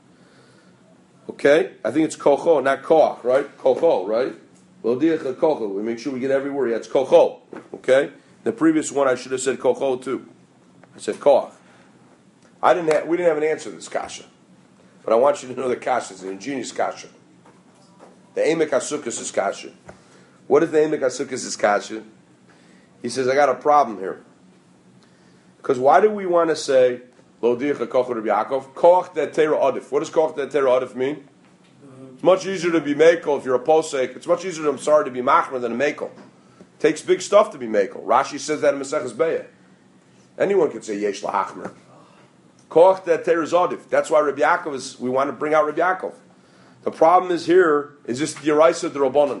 Okay? I think it's Kocho, not Koach, right? Kocho, right? Lodiacha Kocho. We make sure we get every word. Yeah, it's Kocho. Okay? The previous one I should have said Kocho too. I said Koach. I didn't have, we didn't have an answer to this kasha. But I want you to know the kasha is an ingenious kasha. The Emek HaSukkos is kasha. What is the Emek HaSukkos is kasha? He says, I got a problem here. Because why do we want to say, Lo dicha koch Rabbi Yaakov? Koch de Tera Adif. What does Koch de Tera Adif mean? It's much easier to be Mekel if you're a posek. It's much easier, I'm sorry, to be Machmer than a Mekel. It takes big stuff to be Mekel. Rashi says that in Maseches Be'eh. Anyone can say Yesh Lahachmer. Koch de Tera Adif. That's why Rabbi Yaakov is, we want to bring out Rabbi Yaakov. The problem is here, is this the Yeraisa the Rabbanan?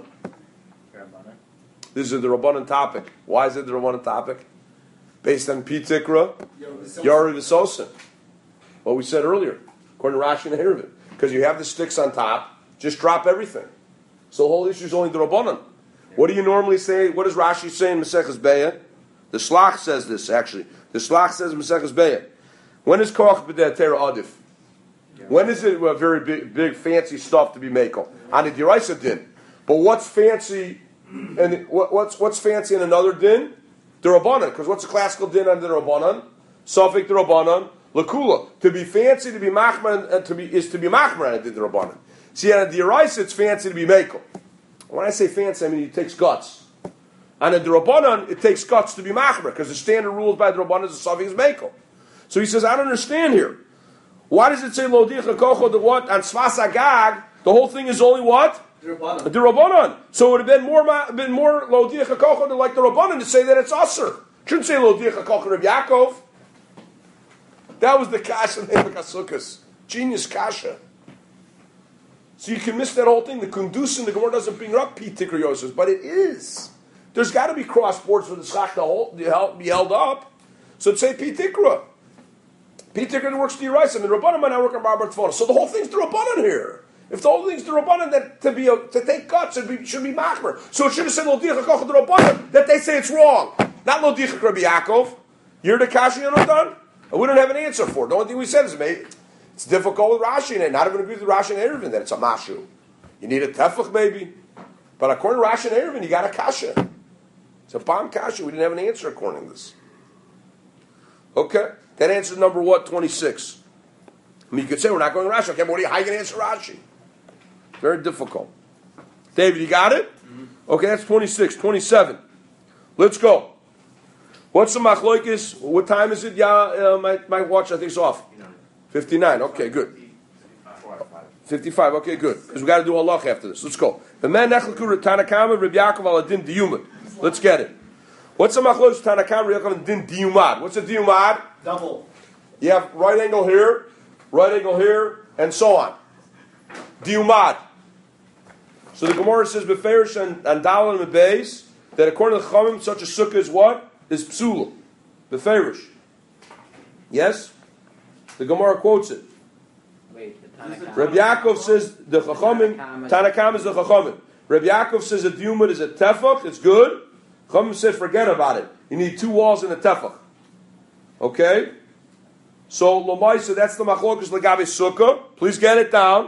This is the Rabbanan topic. Why is it the Rabbanan topic? Based on Pi Tikra, Yari V'Sosin. What we said earlier, according to Rashi and Hirvin. Because you have the sticks on top, just drop everything. So the whole issue is only the Rabbanan. What do you normally say? What does Rashi say in Maseches Be'eh? The Slach says this, actually. The Slach says in Maseches Be'eh. When is Koch B'deh Tera Adif? When is it a very big, big fancy stuff to be Mekel? On the Diraisa din. But what's fancy, and what's what's fancy in another din? The Rabbanan. Because what's a classical din under the Rabbanan? Suffolk the Rabbanan, Lakula. To be fancy, to be Machmer, and to be is to be Machmer on the Rabbanan. See, on the Diraisa, it's fancy to be Mekel. When I say fancy, I mean it takes guts. On the Rabbanan, it takes guts to be Machmer, because the standard rules by the Rabbanan is the Suffolk is Mekel. So he says, I don't understand here. Why does it say Lo Dicha Kocho the what? On Sfas Agag, the whole thing is only what? The Rabbanan. The Rabbanan. So it would have been more been more Lo Dicha Kocho than like the Rabbanan to say that it's Aser. Shouldn't say Lo Dicha Kocho Reb Yaakov. That was the Kasha of Emek HaSukkos. Genius Kasha. So you can miss that whole thing. The Kundusin, the Gemara doesn't bring up Pi Tikra Yosef, but it is. There's got to be cross boards for the Schach to be held up. So it'd say Pi Tikra. Pi Tikra works to your right, and the Rabbanan might not work on Barbar Tfona. So the whole thing's the Rabbanan here. If the whole thing's D'Rabbanan, that to be a, to take guts should be, should be machmer. So it should have said Lo Dicha Kocha D'Rabbanan, that they say it's wrong. Not Lo Dicha Rabbi Yaakov. You're the Kashi Yonadan? And we don't have an answer for it. The only thing we said is, maybe it's difficult with Rashi, and not even agree with Rashi and Eruvin that it's a mashu. You need a tefach, maybe. But according to Rashi and Eruvin, you got a kasha. It's a bomb kasha. We didn't have an answer according to this. Okay. That answers number what? twenty-six. I mean, you could say we're not going to Rashi. Okay, but what are you, how are you going to answer Rashi? Very difficult. David, you got it? Mm-hmm. Okay, that's twenty-six. twenty-seven. Let's go. What's the machloikis? What time is it? Yeah, uh, my, my watch, I think, is off. fifty-nine. Okay, good. fifty-five. Okay, good. Because we got to do halach after this. Let's go. The man nechleku Tanakama Rabbi Yaakov aladin diyumad. Let's get it. What's the machloikis Tanakama Rabbi Yaakov aladin diyumad? What's a diyumad? Double. You have right angle here, right angle here, and so on. Diyumad. So the Gemara says beferish and and Dalin and Beis that according to the Chachamim, such a sukkah is what? Is psula. Beferish. Yes? The Gemara quotes it. Wait, the Tanakh. Rabbi Yaakov says the Chachamim, Tanakam is the Chachamim. Rabbi Yaakov says the diyumad is a tefach, it's good. Chachamim said forget about it. You need two walls and a tefach. Okay? So, Lomaisa, that's the machlokas legabe sukkah. Please get it down.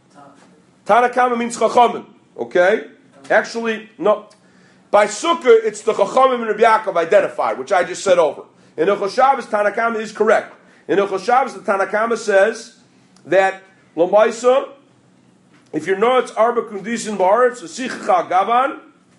Tanakama means Chachamim. Okay? Actually, no. By sukkah, it's the Chachamim and Rabbi Yaakov identified, which I just said over. In Hilchos Shabbos, Tanakama is correct. In Hilchos Shabbos, the Tanakama says that Lomaisa, if you're not, it's Arba Kundisin Ba'aretz, Sichcha Gavan,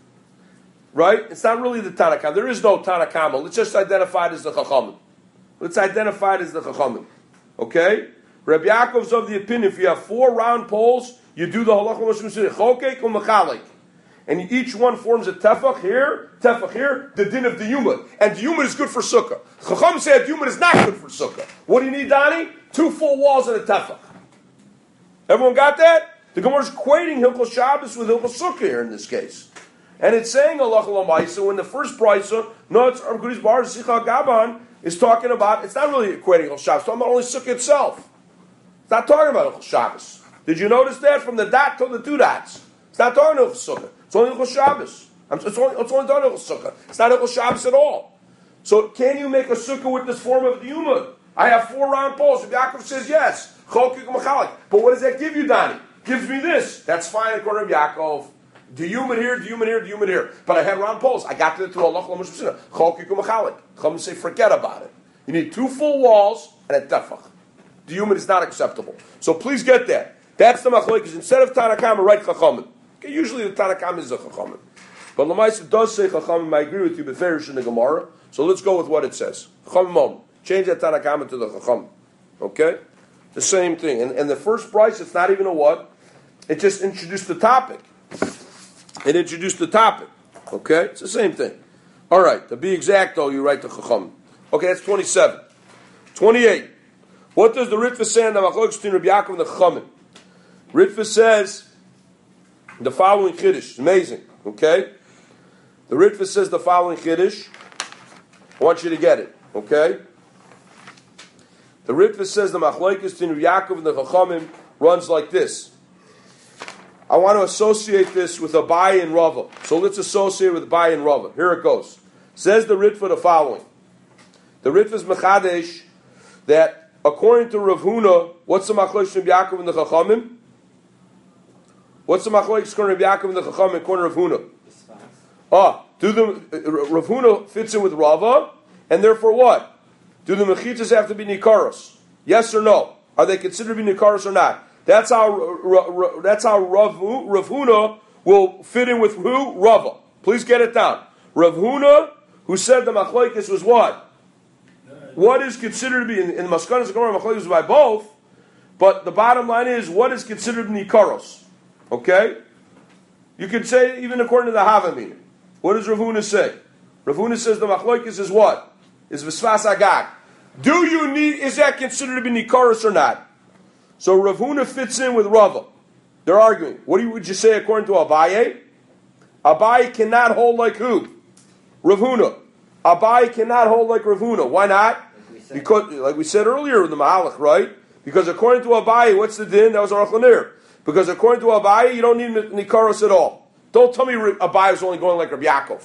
right? It's not really the Tanakama. There is no Tanakama. Let's just identify it as the Chachamim. Let's identify it as the Chachamim. Okay? Rabbi Yaakov's of the opinion, if you have four round poles, you do the Halacha Moshe Chokek or Mechalek. And each one forms a tefach here, tefach here, the din of the Yumad. And the Yumad is good for sukkah. Chacham said Yumad is not good for sukkah. What do you need, Donnie? Two full walls and a tefach. Everyone got that? The Gemara is equating Hilchos Shabbos with Hilchos Sukkah here in this case. And it's saying Allah Lamaisa when the first brisa, no, it's Argudis Bar Sicha Gaban, is talking about, it's not really equating Hilchos Shabbos, it's talking about only Sukkah itself. It's not talking about Hilchos Shabbos. Did you notice that? From the dot to the two dots. It's not talking about Hilchos Sukkah. It's only Hilchos Shabbos. It's only, it's only talking about Hilchos Sukkah. It's not Hilchos Shabbos at all. So can you make a Sukkah with this form of the Yumad? I have four round poles. If Yaakov says yes, Chokik Machalik. But what does that give you, Donnie? Gives me this. That's fine according to Yaakov. The Yumad here, the Yumad here, the Yumad here. But I had round poles. I got to the Allah Chokik Machalik. Chum say forget about it. You need two full walls and a tefach. The Yumad is not acceptable. So please get that. That's the machlokes. Instead of Tanakama, write Chachamim. Okay, usually the Tanakama is a Chachamim. But Lamaisa does say Chachamim. I agree with you, but Ferish in the Gemara. So let's go with what it says. Chachamim. Change that Tanakama to the Chachamim. Okay? The same thing. And, and the first price, it's not even a what? It just introduced the topic. It introduced the topic. Okay? It's the same thing. All right. To be exact, though, you write the Chachamim. Okay, that's twenty-seven. twenty-eight. What does the Ritva say in the machlokes between Rabbi Yaakov and the Chachamim? Ritva says the following Chiddush. It's amazing. Okay? The Ritva says the following Chiddush. I want you to get it. Okay? The Ritva says the machlokes between Rabbi Yaakov and the Chachamim runs like this. I want to associate this with Abai and Rava. So let's associate with Abai and Rava. Here it goes. Says the Ritva the following. The Ritva is Mechadesh that according to Rav Huna, what's the machlokes of Yaakov and the Chachamim? What's the machlokes according to Yaakov and the Chachamim according to Rav Huna? Ah, do the Rav Huna fits in with Rava, and therefore what? Do the mechitzas have to be nikaros? Yes or no? Are they considered to be nikaros or not? That's how that's how Rav, Rav Huna will fit in with who? Rava. Please get it down. Rav Huna, who said the machlokes was what? What is considered to be, in, in the Maskanas Gemara, Machlokes is by both, but the bottom line is, what is considered Nikaros? Okay? You could say, even according to the Havamina. What does Rav Huna say? Rav Huna says the Machlokes is what? Is Visvas Agag. Do you need, is that considered to be Nikaros or not? So Rav Huna fits in with Rava. They're arguing. What do you, would you say according to Abaye? Abaye cannot hold like who? Rav Huna. Abai cannot hold like Rav Huna. Why not? Like because, like we said earlier in the Mahalach, right? Because according to Abai, what's the din? That was Aruch LaNer. Because according to Abaye, you don't need Nikaros at all. Don't tell me Abaye is only going like Rabbi Yaakov.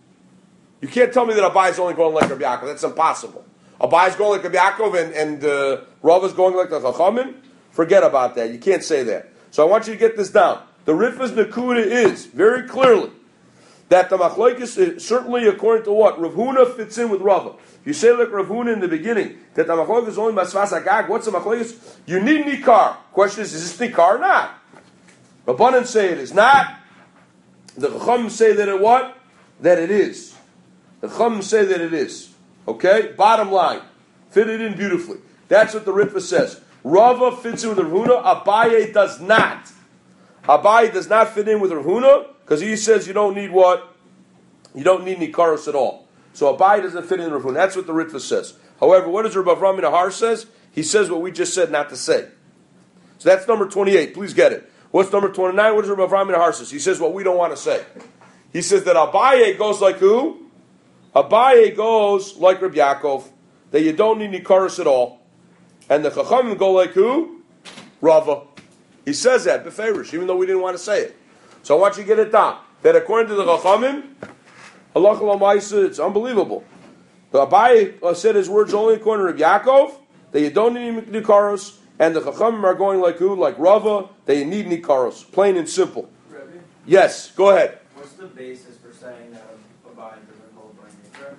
You can't tell me that Abaye is only going like Rabbi Yaakov. That's impossible. Abaye is going like Rabbi Yaakov and, and uh, Rav is going like the Chachamim. Forget about that. You can't say that. So I want you to get this down. The Ritva's Nakuda is, very clearly, that the Machlokes is certainly according to what? Rav Huna fits in with Rava. If you say like Rav Huna in the beginning, that the Machlokes is only Masvas Agag, what's the Machlokes? You need Nikar. Question is, is this Nikar or not? Rabbanan say it is not. The Chachamim say that it what? That it is. The Chachamim say that it is. Okay? Bottom line. Fit it in beautifully. That's what the Ritva says. Rava fits in with Rav Huna. Abaye does not. Abaye does not fit in with Rav Huna because he says you don't need what? You don't need Nikaros at all. So Abaye doesn't fit in with Rav Huna. That's what the Ritva says. However, what does Rav Avram Nahar says? He says what we just said not to say. So that's number twenty-eight. Please get it. What's number twenty-nine? What does Rav Avram Nahar says? He says what we don't want to say. He says that Abaye goes like who? Abaye goes like Rabbi Yaakov, that you don't need Nikaros at all. And the Chachamim go like who? Rava. He says that, beferish, even though we didn't want to say it. So I want you to get it down. That according to the Chachamim, halacha l'maisa, it's unbelievable. The Abaye said his words only according to Rabbi Yaakov, that you don't need Nikaros, and the Chachamim are going like who? Like Rava, that you need Nikaros. Plain and simple. Rabbi? Yes, go ahead. What's the basis for saying that Abaye doesn't hold by Nikar?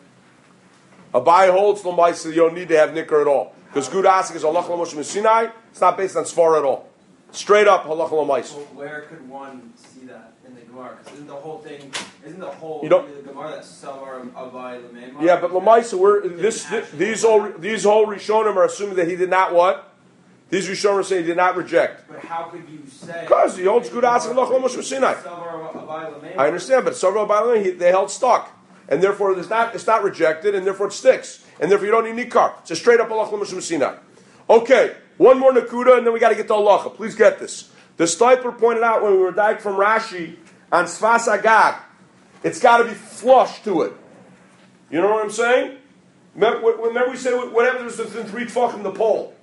Abaye holds l'maisa, you don't need to have Nikar at all. Because Gud Asik is halacha l'moshe Sinai, it's not based on Sfar at all. Straight up halacha l'maisa. Well, where could one see that in the Gemara? Because isn't the whole thing, isn't the whole You don't- the Gemara that Savar Abaye L'Meimah? Yeah, but l'maisa, we're this, this these whole these whole Rishonim are assuming that he did not what? These Rishonim are saying he did not reject. But how could you say? Because he holds Gud Asik halacha l'moshe Sinai. Savar Abaye L'Meimah. I understand, but Sarva Ba'alei, they held stuck. And therefore it's not it's not rejected, and therefore it sticks. And therefore you don't need Nikar. It's a straight up halacha l'moshe Sinai. Okay, one more Nakuda, and then we got to get to halacha. Please get this. The Stipler pointed out when we were dying from Rashi on Sfas Agag, it's got to be flush to it. You know what I'm saying? Remember, remember we said whatever there's within three tefachim in the pole.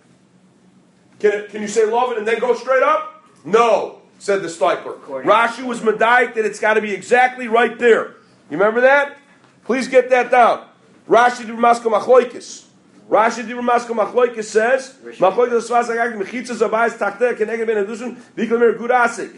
Can it, can you say love it and then go straight up? No, said the Stipler. Rashi was medayik that it's got to be exactly right there. You remember that? Please get that down. Rashi di Ramaska Machloikis. Rashi di Ramaska Machloikis says, Machloikis Sfas Agag mechitzas abayis tachteh keneged ben edushim v'iklemer Gud Asik.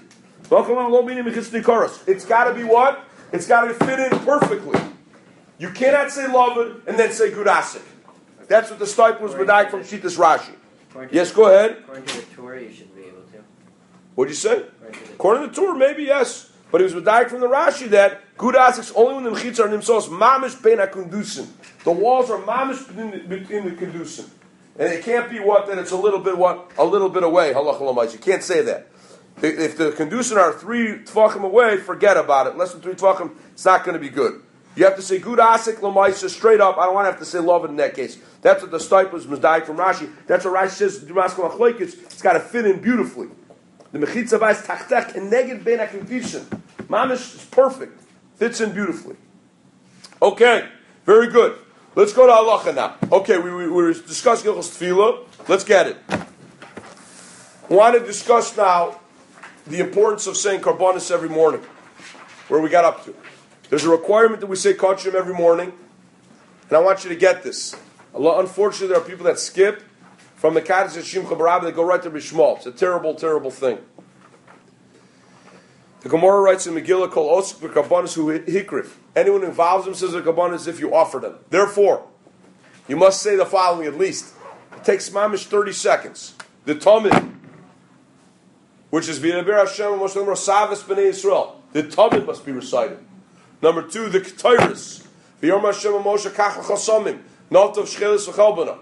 It's got to be what? It's got to fit in perfectly. You cannot say love it and then say Gud Asik. That's what the Stipler was medayik from Shitas Rashi. Yes, go ahead. According to the Torah, you should be able to. What'd you say? According to the Torah, maybe yes. But he was medayik from the Rashi that Gud Asik's only when the mechitzas are nimsos mamish bein hakundusin. The walls are mamish between the kundusin, and it can't be what that it's a little bit what a little bit away. Halacha l'mayis. You can't say that. If the kundusin are three tefachim away, forget about it. Less than three tefachim, it's not going to be good. You have to say Gud Asik l'mayis straight up. I don't want to have to say love it in that case. That's what the Stipler was medayik from Rashi. That's what Rashi says. It's got to fit in beautifully. The mechitza vayis tachtech and neged bein hakundusin. Mamish is perfect. Fits in beautifully. Okay, very good. Let's go to halacha now. Okay, we, we, we were discussing Hilchos Tefillah. Let's get it. I want to discuss now the importance of saying Karbanis every morning, where we got up to. There's a requirement that we say Kodshim every morning, and I want you to get this. Unfortunately, there are people that skip from the Kaddish and Shimcha Barabbah that go right to Bishmal. It's a terrible, terrible thing. The Gemara writes in Megillah, Kol osik v'karbanis hu hikrif. Anyone who involves themselves in karbanis if you offer them. Therefore, you must say the following at least. It takes mamish thirty seconds. The Tamid, which is V'yaber Hashem Moshe Lemro Savis B'nei Yisrael. The Tamid must be recited. Number two, the Ketairis. V'yom Hashem Moshe Kach L'chasamim. Notov Shchelis V'chalbana.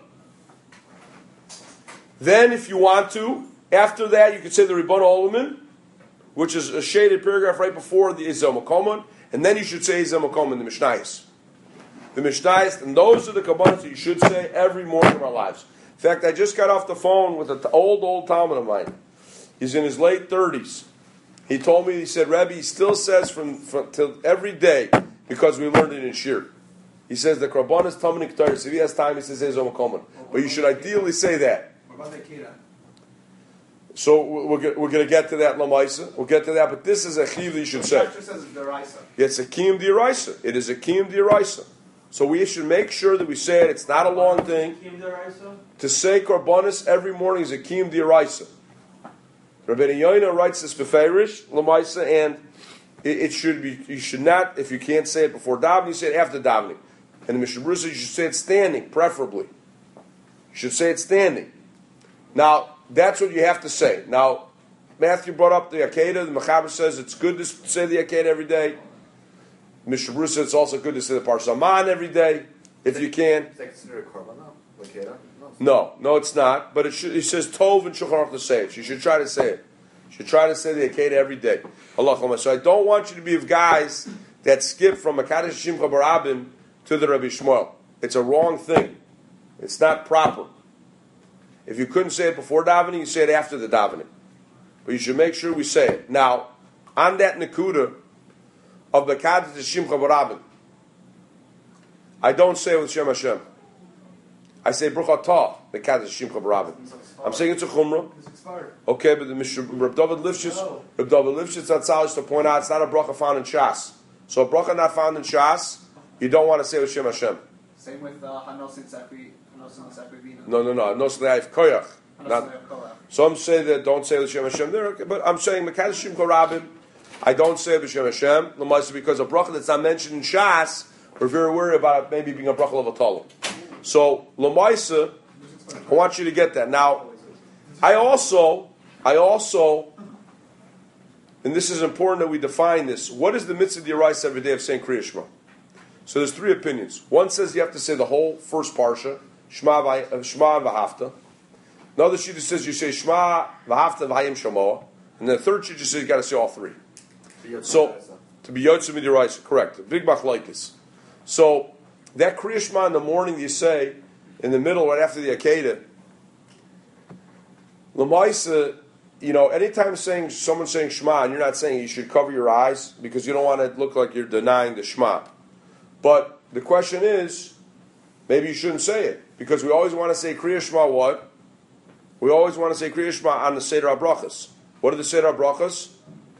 Then, if you want to, after that, you can say the Ribbon Olamin, which is a shaded paragraph right before the Ezel Makomon, and then you should say Ezel Makomon, the Mishnayos. The Mishnayos, and those are the Kabbalah that you should say every morning of our lives. In fact, I just got off the phone with an old, old Talmud of mine. He's in his late thirties. He told me, he said, Rebbe, he still says from, from till every day, because we learned it in Shir. He says the Karbanis Talmud and Ketairis. If he has time, he says Ezel Makomon. But you should ideally say that. What about the Kira? So we're, we're going to get to that lamaisa. We'll get to that, but this is a chiv that you should The say. text says it's deraisa. It's a kiyum d'oraisa. It is a kiyum d'oraisa. So we should make sure that we say it. It's not a long thing. To say korbanos every morning is a kiyum d'oraisa. Rabbeinu Yoina writes this beferish lamaisa, and it, it should be. You should not, if you can't say it before davening, you say it after davening. And the Mishnah Berurah says you should say it standing, preferably. You should say it standing. Now that's what you have to say. Now Matthew brought up the Akedah. The Mechaber says it's good to say the Akedah every day. Mishnah Berurah says it's also good to say the Parsha Man every day, if you can. Is that considered a korban now? Akedah? No, no, it's not. But it, should, it says Tov and Shulchan Aruch to say it. You should try to say it. You should try to say the Akedah every day. Allah. So I don't want you to be of guys that skip from Makadosh Shimcha Barabim to the Rabbi Shmuel. It's a wrong thing. It's not proper. If you couldn't say it before davening, you say it after the davening. But you should make sure we say it. Now, on that Nakuda of Makadosh Shimcha Barabim, I don't say it with Shem Hashem. I say Bruch Atah, Mekadosh Shimcha Barabim. I'm saying it's a chumrah. Okay, but the Mishnah, Reb David Lifshitz, Reb David Lifshitz Atzal to point out it's not a bracha found in Shas. So a bracha not found in Shas, you don't want to say with Shem Hashem. Same with uh, Hanos and Sakri, Hanos and Sakri Vina. No, no, no. Hanos Le'ayif Koyach. Not. Some say that don't say with Shem Hashem there, okay, but I'm saying Mekadosh Shimcha Barabim. I don't say with Shem Hashem. L'maisa because a bracha that's not mentioned in Shas, we're very worried about it maybe being a bracha of a talim. So l'maisa, I want you to get that. Now, I also, I also, and this is important that we define this. What is the mitzvah d'oraisa every day of saying Kriya Shema? So there's three opinions. One says you have to say the whole first parsha, Shema v'Hafta. Another shita says you say Shema v'Hafta v'Hayim Shamoah, and then the third shita says you got to say all three. So to be yotze d'oraisa, correct? Big machlokes. So that Kriya Shema in the morning you say, in the middle, right after the Akedah, L'maisa, you know, anytime saying someone's saying Shema and you're not saying it, you should cover your eyes because you don't want to look like you're denying the Shema. But the question is, maybe you shouldn't say it because we always want to say Kriya Shema what? We always want to say Kriya Shema on the Seder HaBrachas. What are the Seder HaBrachas?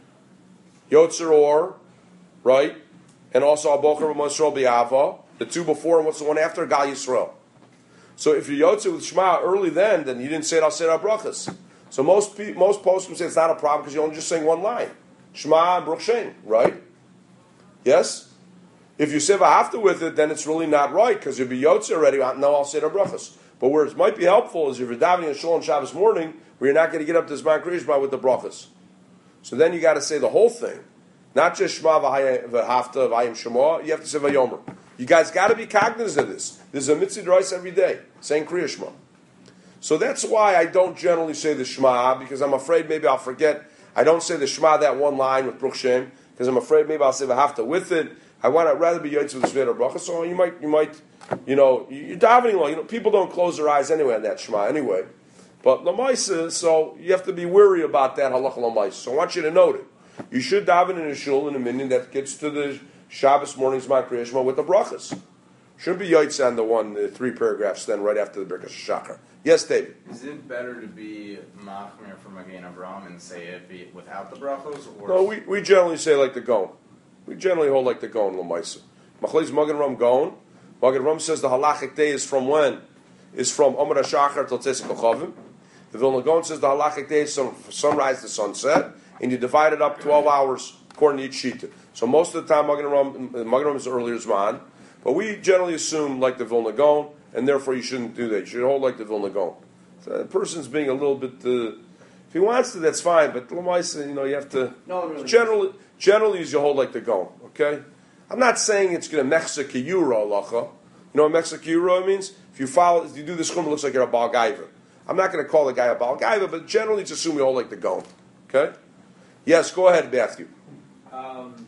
Yotzer Or, right? And also Abocher B'Mosrol B'Yava. The two before and what's the one after? Gal Yisrael. So if you're Yotze with Shema early then, then you didn't say it al Seder HaBrachas. So most pe- most poskim say it's not a problem because you're only just saying one line. Shema and Baruch Shem, right? Yes? If you say V'Hafta with it, then it's really not right because you'll be Yotze already, no al Seder HaBrachas. But where it might be helpful is if you're davening in Shul on Shabbos morning, where you're not going to get up to Zman Kriya Shema with the brachas. So then you got to say the whole thing. Not just Shema V'Hafta V'Hayim Shema, you have to say V'Yomer. You guys got to be cognizant of this. There's a mitzvah d'oraisa every day, saying Kriya Shema. So that's why I don't generally say the Shema, because I'm afraid maybe I'll forget. I don't say the Shema that one line with Baruch Shem, because I'm afraid maybe I'll say V'Hafta with it. I want to rather be Yotze with the Seder Bracha. So you might, you might, you know, you're davening long. You know, people don't close their eyes anyway on that Shema anyway. But L'maisa, so you have to be wary about that halacha L'maisa. So I want you to note it. You should daven in a shul in a minyan that gets to the Shabbos morning's Zman Kriya Shema with the brachas. Shouldn't be Yotze on the one, the three paragraphs then right after the Birkas Shachar. Yes, David? Is it better to be machmir for Magen Avraham and say it be without the brachos? Or No, we, we generally say like the Gon. We generally hold like the Gon, L'maisa. Machlekes Magen Avraham Gon. Magen Avraham says the halachic day is from when? Is from Amar HaShachar till Tzesik Kochavim. The Vilna Gaon says the halachic day is from sunrise to sunset, and you divide it up twelve hours according to each shita. So most of the time, Magen Avraham is earlier Zman, but we generally assume like the Vilna Gaon, and therefore you shouldn't do that. You should hold like the Vilna Gaon. So the person's being a little bit, uh, if he wants to, that's fine, but L'maisa, you know, you have to, No, really. generally, generally you should hold like the Gaon, okay? I'm not saying it's going to mechza kiyura halacha. You know what mechza kiyura means? If you follow, if you do this chum, it looks like you're a Baal Gaiva. I'm not going to call the guy a Baal Gaiva, but generally just assume we hold like the Gaon, okay? Yes, go ahead, Matthew. Um,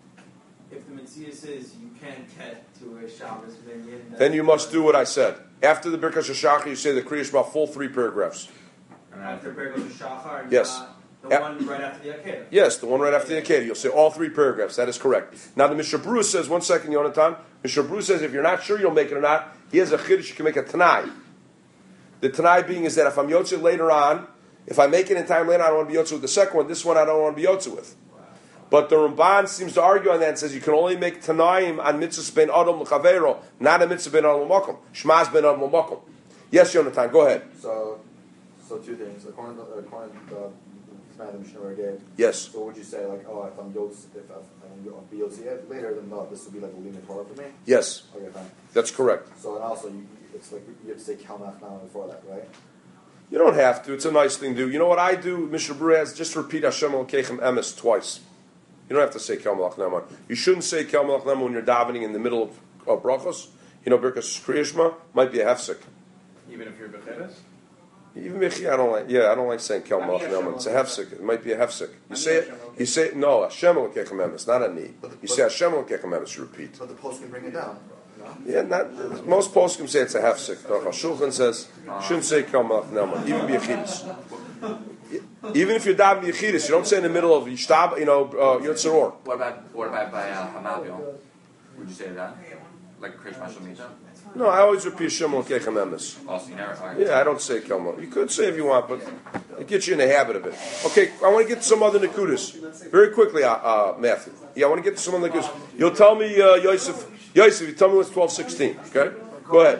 if the Mitzvah says you can't get to a Shabbos minyan, Then you must do what I said. After the Birkas HaShachar, you say the Kriya Shema full three paragraphs. And after after Birkas Shachar, Yes. not the Yep. one right after the Akedah. Yes, the one right after the Akedah. You'll say all three paragraphs. That is correct. Now the Mishnah Berurah says, one second, Yonatan. Mishnah Berurah says if you're not sure you'll make it or not, he has a chiddush, you can make a Tanai. The Tanai being is that if I'm Yotze later on, If I make it in time later, I don't want to be yotze with the second one. This one I don't want to be yotze with. But the Ramban seems to argue on that and says you can only make Tanaim on mitzvahs ben Adam l'chavero, not a mitzvah ben Adam l'makom. Shmaz ben Adam l'makom. Yes, Yonatan, go ahead. So, so two things. According to, according to the Mishnah Mishnah gave. Yes. So would you say like, oh, if I'm yotz, if I'm be yotz later, then no, this would be like a limit Torah for me. Yes. Okay, fine. That's correct. So and also, you, it's like you have to say kalmach now before that, right? You don't have to. It's a nice thing to do. You know what I do? Mishnah Berurah has just repeat Hashem Elokeichem Emes twice. You don't have to say Kel Malach Neman. You shouldn't say Kel Malach Neman when you're davening in the middle of, of brachos. You know, Birkas Kriya Shema might be a hefsek. Even if you're becheres? Even Michi, I don't like. Yeah, I don't like saying Kel Malach Neman. It's a hefsek. It might be a hefsek. You say it. You say no. Hashem Elokeichem Emes, not a ni. You say Hashem Elokeichem Emes. You repeat. But the post can bring it down. No? Yeah, not most poskim say it's a hefsek. Shulchan says you shouldn't say Kel Malach Neman. Even b'yechidus. Even if you're davening Yechidus, you don't say in the middle of Yishtab, you know, uh, Yotzeror. What about what about by uh, Hamabil? Would you say that? Like Krish Mashal Mita? No, I always repeat Shem Elokeichem Emes. Also, you never. Yeah, I don't say Kelma. You could say if you want, but it gets you in the habit of it. Okay, I want to get to some other Nakudas. Very quickly, uh, uh, Matthew. Yeah, I want to get to some other Nakudas. You'll tell me, uh, Yosef, Yosef, you tell me what's twelve sixteen, okay? Go ahead.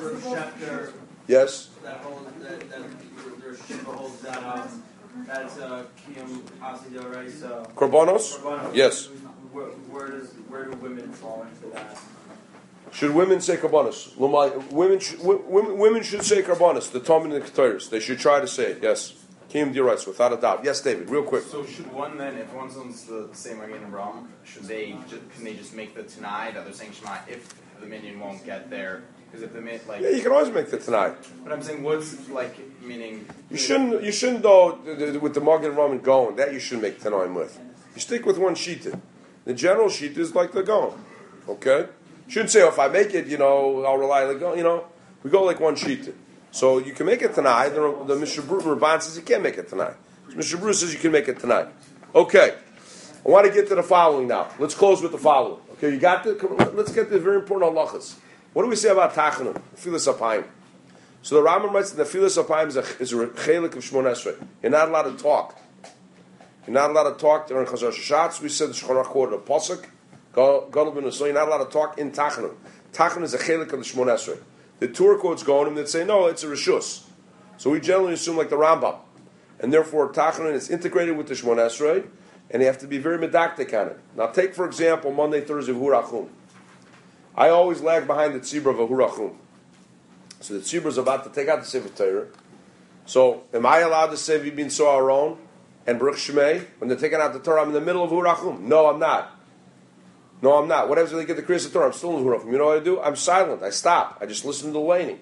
Yes? That holds, that, that, there's Shiva holds that, um, that's, uh, Kiyum Asi Doraisa. Korbanos? Yes. Where, where does, where do women fall into that? Should women say Korbanos? Women, sh- women, women should say Korbanos, the Talmud and the Keteris. They should try to say it, yes. Kiyum Diraisa, without a doubt. Yes, David, real quick. So should one then, if one's on the same Magen Avraham, should they, just, can they just make the Tanai that they're saying Shema if the minion won't get there? Because if the min, like... Yeah, you can always make the tonight. But I'm saying, what's, like, meaning... You shouldn't, you shouldn't though, with the Magen Avraham going, that you shouldn't make Tanoim with. You stick with one Shita. The general Shita is like the going. Okay? You shouldn't say, oh, if I make it, you know, I'll rely on the going, you know. We go like one Shita. So you can make it tonight. The, the Mishnah Berurah Ramban says you can't make it tonight. Mishnah Berurah says you can make it tonight. Okay. I want to get to the following now. Let's close with the following. Okay, you got the, come on, let's get the very important halachas. What do we say about Tachanun? Nefilas Apayim. So the Rambam writes that Nefilas Apayim is a, is a chelik of Shmon Esrei. You're not allowed to talk. You're not allowed to talk during Chazar Shashatz. We said the Shulchan Aruch quoted a pasuk. Gadol ben Uso. You're not allowed to talk in Tachanun. Tachanun is a chelik of the Shmon Esrei. The Torah quotes go on that say no, it's a reshus. So we generally assume like the Rambam, and therefore Tachanun is integrated with the Shmon Esrei, and you have to be very medactic on it. Now, take for example Monday, Thursday, Hurachum. I always lag behind the tzibra of a Hurachum. So the tzibra is about to take out the Sefer Torah. So, am I allowed to say V'bin So'aron and Baruch Shemei when they're taking out the Torah? I'm in the middle of Hurachum. No, I'm not. No, I'm not. What happens when they get the Kriyas Torah? I'm still in Hurachum. You know what I do? I'm silent. I stop. I just listen to the laning.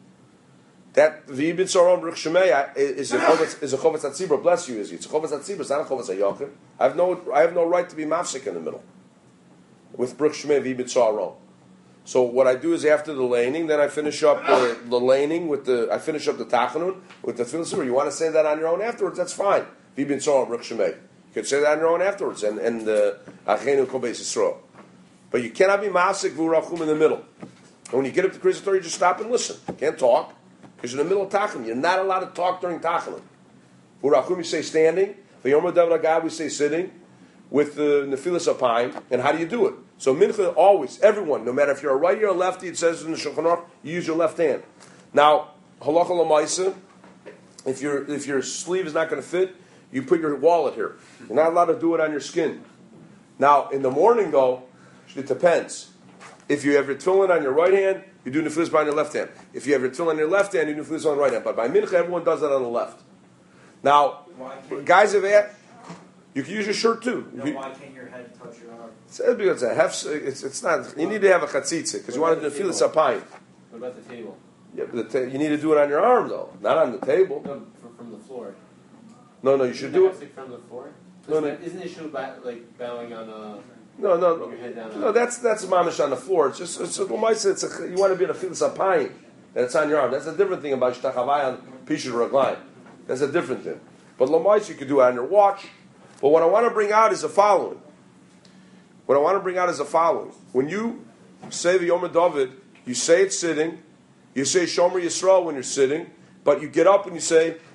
That V'bin So'aron Baruch Shemei is a chovetz is a chovetz atzibra. Bless you, is it? It's a chovetz atzibra. It's not a chovetz ayochim. I have no I have no right to be mafsik in the middle with Baruch Shemei V'bin So'aron. So what I do is after the laning, then I finish up the, the laning with the I finish up the Tachanun with the Tefillah Surah. You want to say that on your own afterwards? That's fine. V'bin So'aron Baruch Shemei. You can say that on your own afterwards, and and Achenu Kol Beis Yisrael. But you cannot be mafsik v'urachum in the middle. And when you get up to Kriyas Torah, you just stop and listen. You can't talk. Because you're in the middle of Tachanun. You're not allowed to talk during Tachanun. V'urachum, you say standing. V'yom Hadav Lagad, we say sitting. With the Nefilas Apayim. And how do you do it? So Mincha, always, everyone, no matter if you're a righty or a lefty, it says in the Shulchan Aruch, you use your left hand. Now, Halacha L'maisa, if your if your sleeve is not going to fit, you put your wallet here. You're not allowed to do it on your skin. Now, in the morning, though, it depends. If you have your tefillin on your right hand, you do Nefilas on your left hand. If you have your tefillin on your left hand, you do Nefilas on the right hand. But by Mincha, everyone does that on the left. Now, guys have asked, you can use your shirt too. No, why can't your head touch your arm? It's because it's a hef, it's, it's not. You need to have a chatzitza because you want to feel it's a pine. What about the table? Yeah, but the ta- you need to do it on your arm though, not on the table. No, from, from the floor. No, no, you should do it From the floor. No, Isn't, no. it, isn't it issue by, like bowing on a? No, no, Put your head down no. on- That's that's a mamish on the floor. It's just it's a it's a, you want to be in a feel it's a pine and it's on your arm. That's a different thing about shtachavai on pishur raglayim. That's a different thing. But lamais you could do it on your watch. But what I want to bring out is the following. What I want to bring out is the following. When you say the Yom David, you say it sitting, you say Shomer Yisrael when you're sitting, but you get up and you say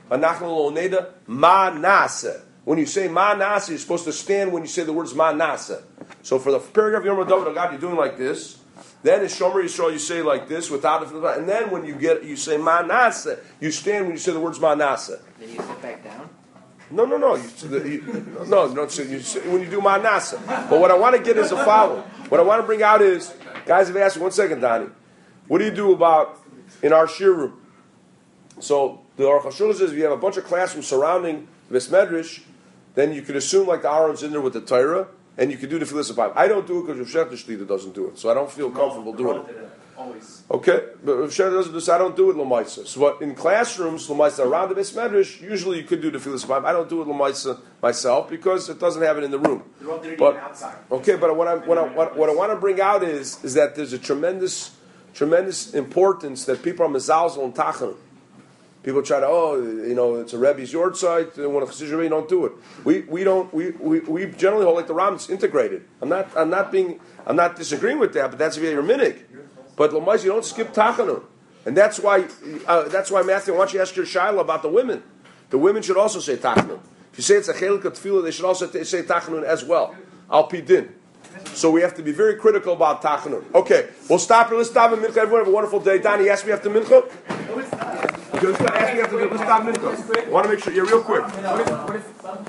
Anachnu lo neda ma nasa. When you say ma nasa, you're supposed to stand when you say the words ma nasa. So for the paragraph Yom David God, you're doing like this. Then in Shomer Yisrael, you say like this without it, and then when you get, you say ma nasa. You stand when you say the words ma nasa. Then you sit back down. No, no, no. You, you, no, no. So you, when you do ma nasa. But what I want to get is the following. What I want to bring out is, guys have asked me, one second, Donnie. What do you do about in our shir room? So the Aruch HaShulchan says if you have a bunch of classrooms surrounding this medrash, then you could assume like the Aaron's in there with the Torah, and you could do the Filis Apayim. I don't do it because Rav Shech Shlita doesn't do it, so I don't feel comfortable doing it. Always. Okay, but Rav Shech doesn't do this, I don't do it L'maisa. So what, in classrooms, L'maisa, around the Beis Medrash, usually you could do the Filis Apayim. I don't do it L'maisa myself because it doesn't have it in the room. But, outside. okay, but what I, what, I, what, what I want to bring out is, is that there's a tremendous, tremendous importance that people are mezalzel and tachanun. People try to, oh, you know, it's a Rebbe's yard site, and when a Chassid Rebbe, don't do it. We we don't we, we, we generally hold like the Ram, it's integrated. I'm not I'm not being I'm not disagreeing with that, but that's via your minig. But Lamais, you don't skip Tachanun. And that's why uh, that's why Matthew, I want you to ask your Shaila about the women. The women should also say Tachanun. If you say it's a Chelik Tefillah, they should also t- say Tachanun as well. Al Pi Din. So we have to be very critical about Tachanun. Okay, we'll stop here. Let's stop at Mincha. Everyone have a wonderful day. Donnie, ask me after Mincha. Let's stop Mincha. I want to make sure, yeah, real quick.